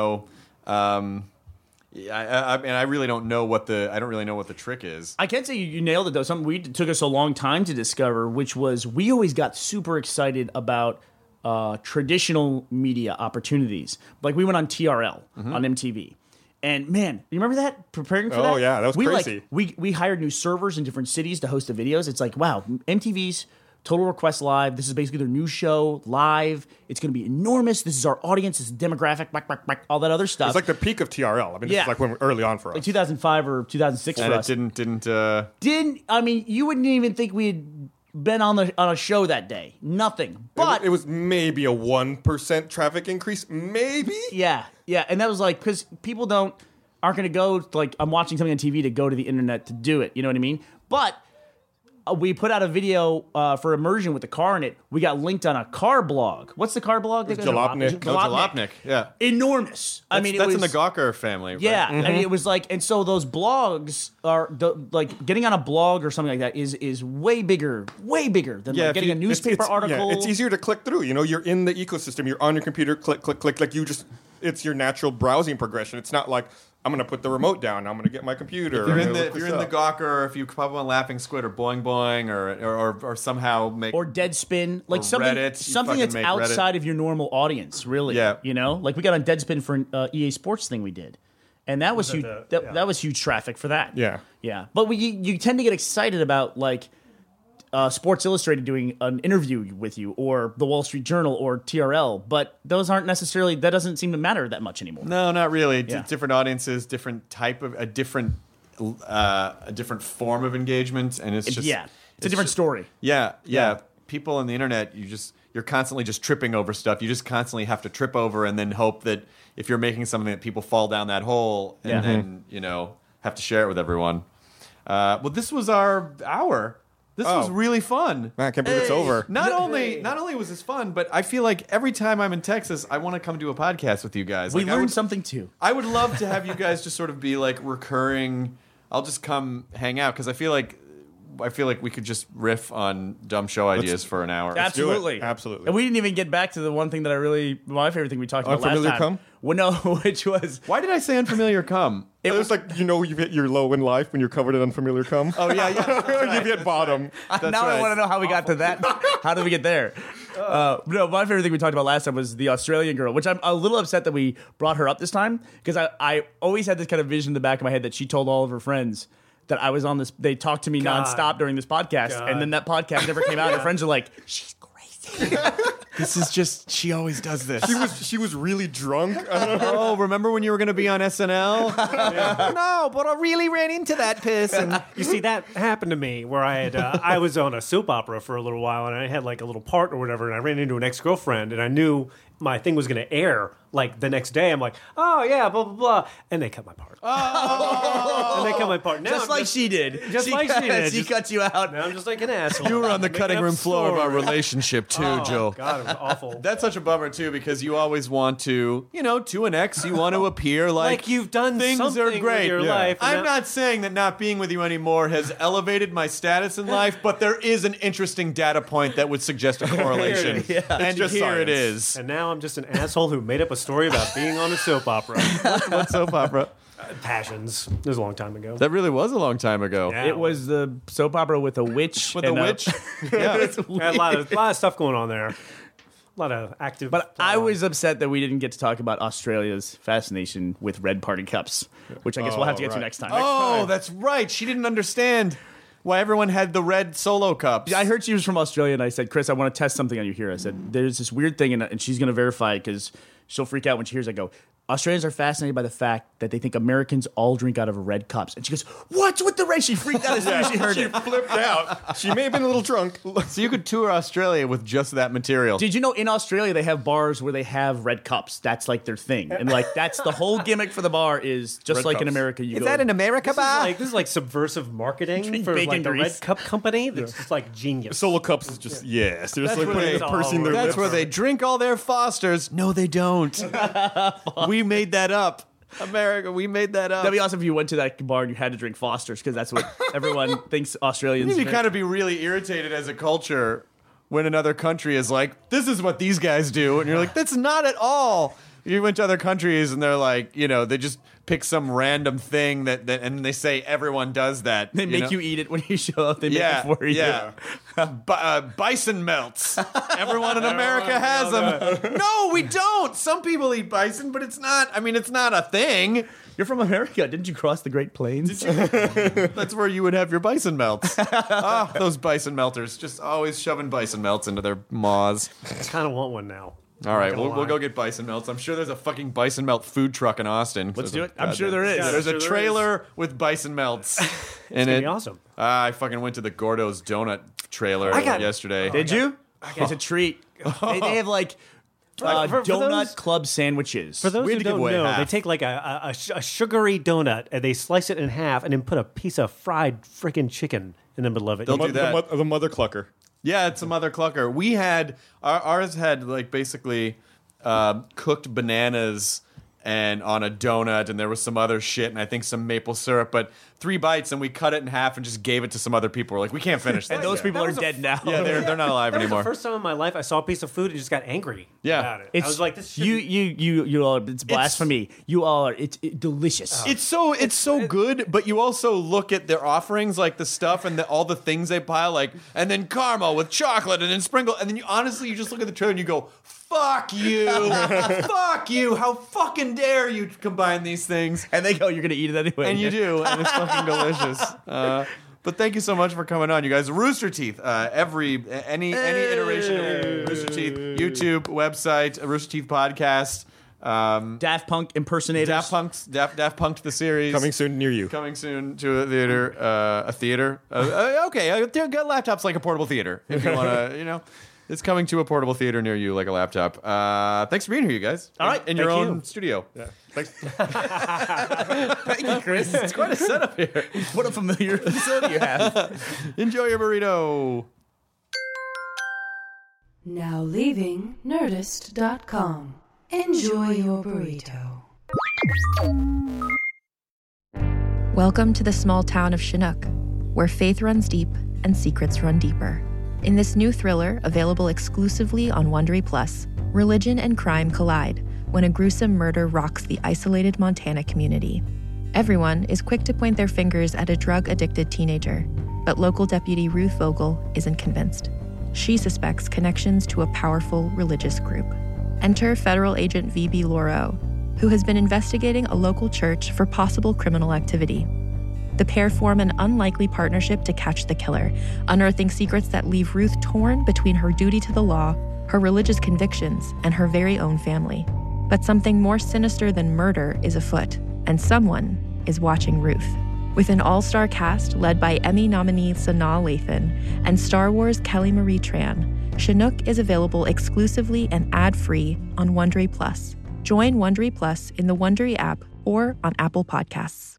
I really don't know what the trick is. I can say you nailed it though. Something took us a long time to discover, which was we always got super excited about traditional media opportunities. Like we went on TRL on MTV. And man, you remember that? Preparing for that? Oh yeah, that was crazy. We hired new servers in different cities to host the videos. It's like, wow, MTV's Total Request Live. This is basically their new show live. It's going to be enormous. This is our audience. This is demographic, all that other stuff. It's like the peak of TRL. I mean, this is like when early on for us. Like 2005 or 2006 and for us. And it didn't. I mean, you wouldn't even think we had been on a show that day. Nothing. But it was maybe a 1% traffic increase. Maybe. Yeah, and that was like because people aren't going to go like I'm watching something on TV to go to the internet to do it. You know what I mean? But we put out a video for Immersion with the car in it. We got linked on a car blog. What's the car blog? Jalopnik. Jalopnik. Yeah. Enormous. That's in the Gawker family. Right? Yeah. I mean, it was like, and so those blogs are like getting on a blog or something like that is way bigger than like getting a newspaper article. Yeah, it's easier to click through. You're in the ecosystem. You're on your computer. Click. Like it's your natural browsing progression. It's not like I'm going to put the remote down. I'm going to get my computer. If you're in the Gawker, if you pop on Laughing Squid or Boing Boing or somehow make or Deadspin, like something that's outside of your normal audience, really. Yeah. Like we got on Deadspin for an EA Sports thing we did, and that was huge. That was huge traffic for that. Yeah. But you tend to get excited about like Sports Illustrated doing an interview with you, or the Wall Street Journal, or TRL, but those aren't necessarily. That doesn't seem to matter that much anymore. No, not really. Different audiences, different type of a different form of engagement, and it's a different story. Yeah. People on the internet, you're constantly just tripping over stuff. You just constantly have to trip over, and then hope that if you're making something that people fall down that hole, and then have to share it with everyone. Well, this was our hour. This was really fun. Man, I can't believe it's over. Not only was this fun, but I feel like every time I'm in Texas, I want to come do a podcast with you guys. We learned something too. I would love to have you guys just sort of be like recurring. I'll just come hang out because I feel like I feel like we could just riff on dumb show ideas for an hour. Absolutely. Absolutely. And we didn't even get back to the one thing that my favorite thing we talked about last Unfamiliar time. cum? Well, no, which was Why did I say unfamiliar cum? It was like, you've hit your low in life when you're covered in unfamiliar cum. Oh yeah. You've hit bottom. now I want to know how we got to that. How did we get there? No, my favorite thing we talked about last time was the Australian girl, which I'm a little upset that we brought her up this time because I always had this kind of vision in the back of my head that she told all of her friends that I was on this. They talked to me nonstop during this podcast, and then that podcast never came out. And her friends are like, "She's crazy." This is just, she always does this. She was really drunk. Oh, remember when you were going to be on SNL? No, but I really ran into that person. You see, that happened to me where I had I was on a soap opera for a little while, and I had like a little part or whatever, and I ran into an ex-girlfriend, and I knew my thing was going to air like the next day. I'm like, oh yeah, blah blah blah, and they cut my part. And they cut my part. Now Just like she did. Just like she did. She cut you out. Now I'm just like an asshole. You were on the Making cutting up room floor of our stories. relationship too, Oh, Joe. God, it was awful. That's such a bummer too, because you always want to, to an ex, you want to appear like you've done things something are with great. your life, and I'm now- not saying that not being with you anymore has elevated my status in life, but there is an interesting data point that would suggest a correlation. Here it is. And just here science. it is. And now I'm just an asshole who made up a story about being on a soap opera. What soap opera? Passions. It was a long time ago. That really was a long time ago. Yeah. It was the soap opera with a witch. With and a witch? Yeah. Had a lot of stuff going on there. A lot of active. But I was upset that we didn't get to talk about Australia's fascination with red party cups, which I guess we'll have to get to next time. Oh, that's right. She didn't understand why everyone had the red solo cups. I heard she was from Australia, and I said, Chris, I want to test something on you here. I said, there's this weird thing, and she's going to verify it because she'll freak out when she hears it. I go, Australians are fascinated by the fact that they think Americans all drink out of red cups. And she goes, what's with the red? She freaked out as soon as she heard She it. flipped out. She may have been a little drunk. So you could tour Australia with just that material. Did you know in Australia they have bars where they have red cups? That's like their thing. And like that's the whole gimmick for the bar is just Red like in cups. America. You Is go, that an America bar? This is like subversive marketing Drink for bacon like the grease. Red Cup company. That's just like genius. Solo cups is just, yes. They're just like where putting they- pursing their That's lips. where they drink all their Fosters. No, they don't. We made that up. America, we made that up. That'd be awesome if you went to that bar and you had to drink Foster's because that's what everyone thinks Australians You drink. kind of be really irritated as a culture when another country is like, this is what these guys do. And you're like, that's not at all. You went to other countries and they're like, they just pick some random thing that and they say everyone does that. They make you eat it when you show up. They make it for you. Yeah. Bison melts. Everyone in America has them. No, we don't. Some people eat bison, but it's not a thing. You're from America. Didn't you cross the Great Plains? That's where you would have your bison melts. Those bison melters. Just always shoving bison melts into their maws. I kind of want one now. All right, gonna we'll lie. go get bison melts. I'm sure there's a fucking bison melt food truck in Austin. Let's do it. I'm sure there is. Yeah, There's I'm a sure there trailer with bison melts in gonna it. be awesome. I fucking went to the Gordo's Donut trailer yesterday. Did you? It's a treat. They have like For donut those- club sandwiches. For those We who had to give don't away know, half. they take like a sugary donut and they slice it in half and then put a piece of fried freaking chicken in the middle of it. They'll do that. The mother clucker. Yeah, it's a mother clucker. We had ours had like basically cooked bananas and on a donut, and there was some other shit, and I think some maple syrup. But 3 bites, and we cut it in half and just gave it to some other people. We're like, we can't finish this. and those people That are was a dead now. yeah, they're not alive That was anymore. the first time in my life I saw a piece of food and just got angry Yeah. about it. It's I was like, this you all. It's blasphemy. You all are. It's Oh. delicious. It's so good, but you also look at their offerings, like the stuff and all the things they pile, like, and then caramel with chocolate and then sprinkle, and then you just look at the trailer and you go, fuck you, fuck you, how fucking dare you combine these things? and they go, you're gonna eat it anyway. And you do, and it's fucking delicious. But thank you so much for coming on, you guys. Rooster Teeth, any iteration of Rooster Teeth, YouTube, website, Rooster Teeth podcast. Daft Punk impersonators. Daft Punk the series Coming soon near you. coming soon to a theater. Got laptops like a portable theater if you want to. It's coming to a portable theater near you like a laptop. Thanks for being here, you guys. All right, in your thank own you. studio. Yeah. Thanks. Thank you, Chris. It's quite a setup here. What a familiar facility you have. Enjoy your burrito. Now leaving Nerdist.com. Enjoy your burrito. Welcome to the small town of Chinook, where faith runs deep and secrets run deeper. In this new thriller, available exclusively on Wondery Plus, religion and crime collide when a gruesome murder rocks the isolated Montana community. Everyone is quick to point their fingers at a drug-addicted teenager, but local deputy Ruth Vogel isn't convinced. She suspects connections to a powerful religious group. Enter federal agent V.B. Lauro, who has been investigating a local church for possible criminal activity. The pair form an unlikely partnership to catch the killer, unearthing secrets that leave Ruth torn between her duty to the law, her religious convictions, and her very own family. But something more sinister than murder is afoot, and someone is watching Ruth. With an all-star cast led by Emmy nominee Sanaa Lathan and Star Wars Kelly Marie Tran, Chinook is available exclusively and ad-free on Wondery Plus. Join Wondery Plus in the Wondery app or on Apple Podcasts.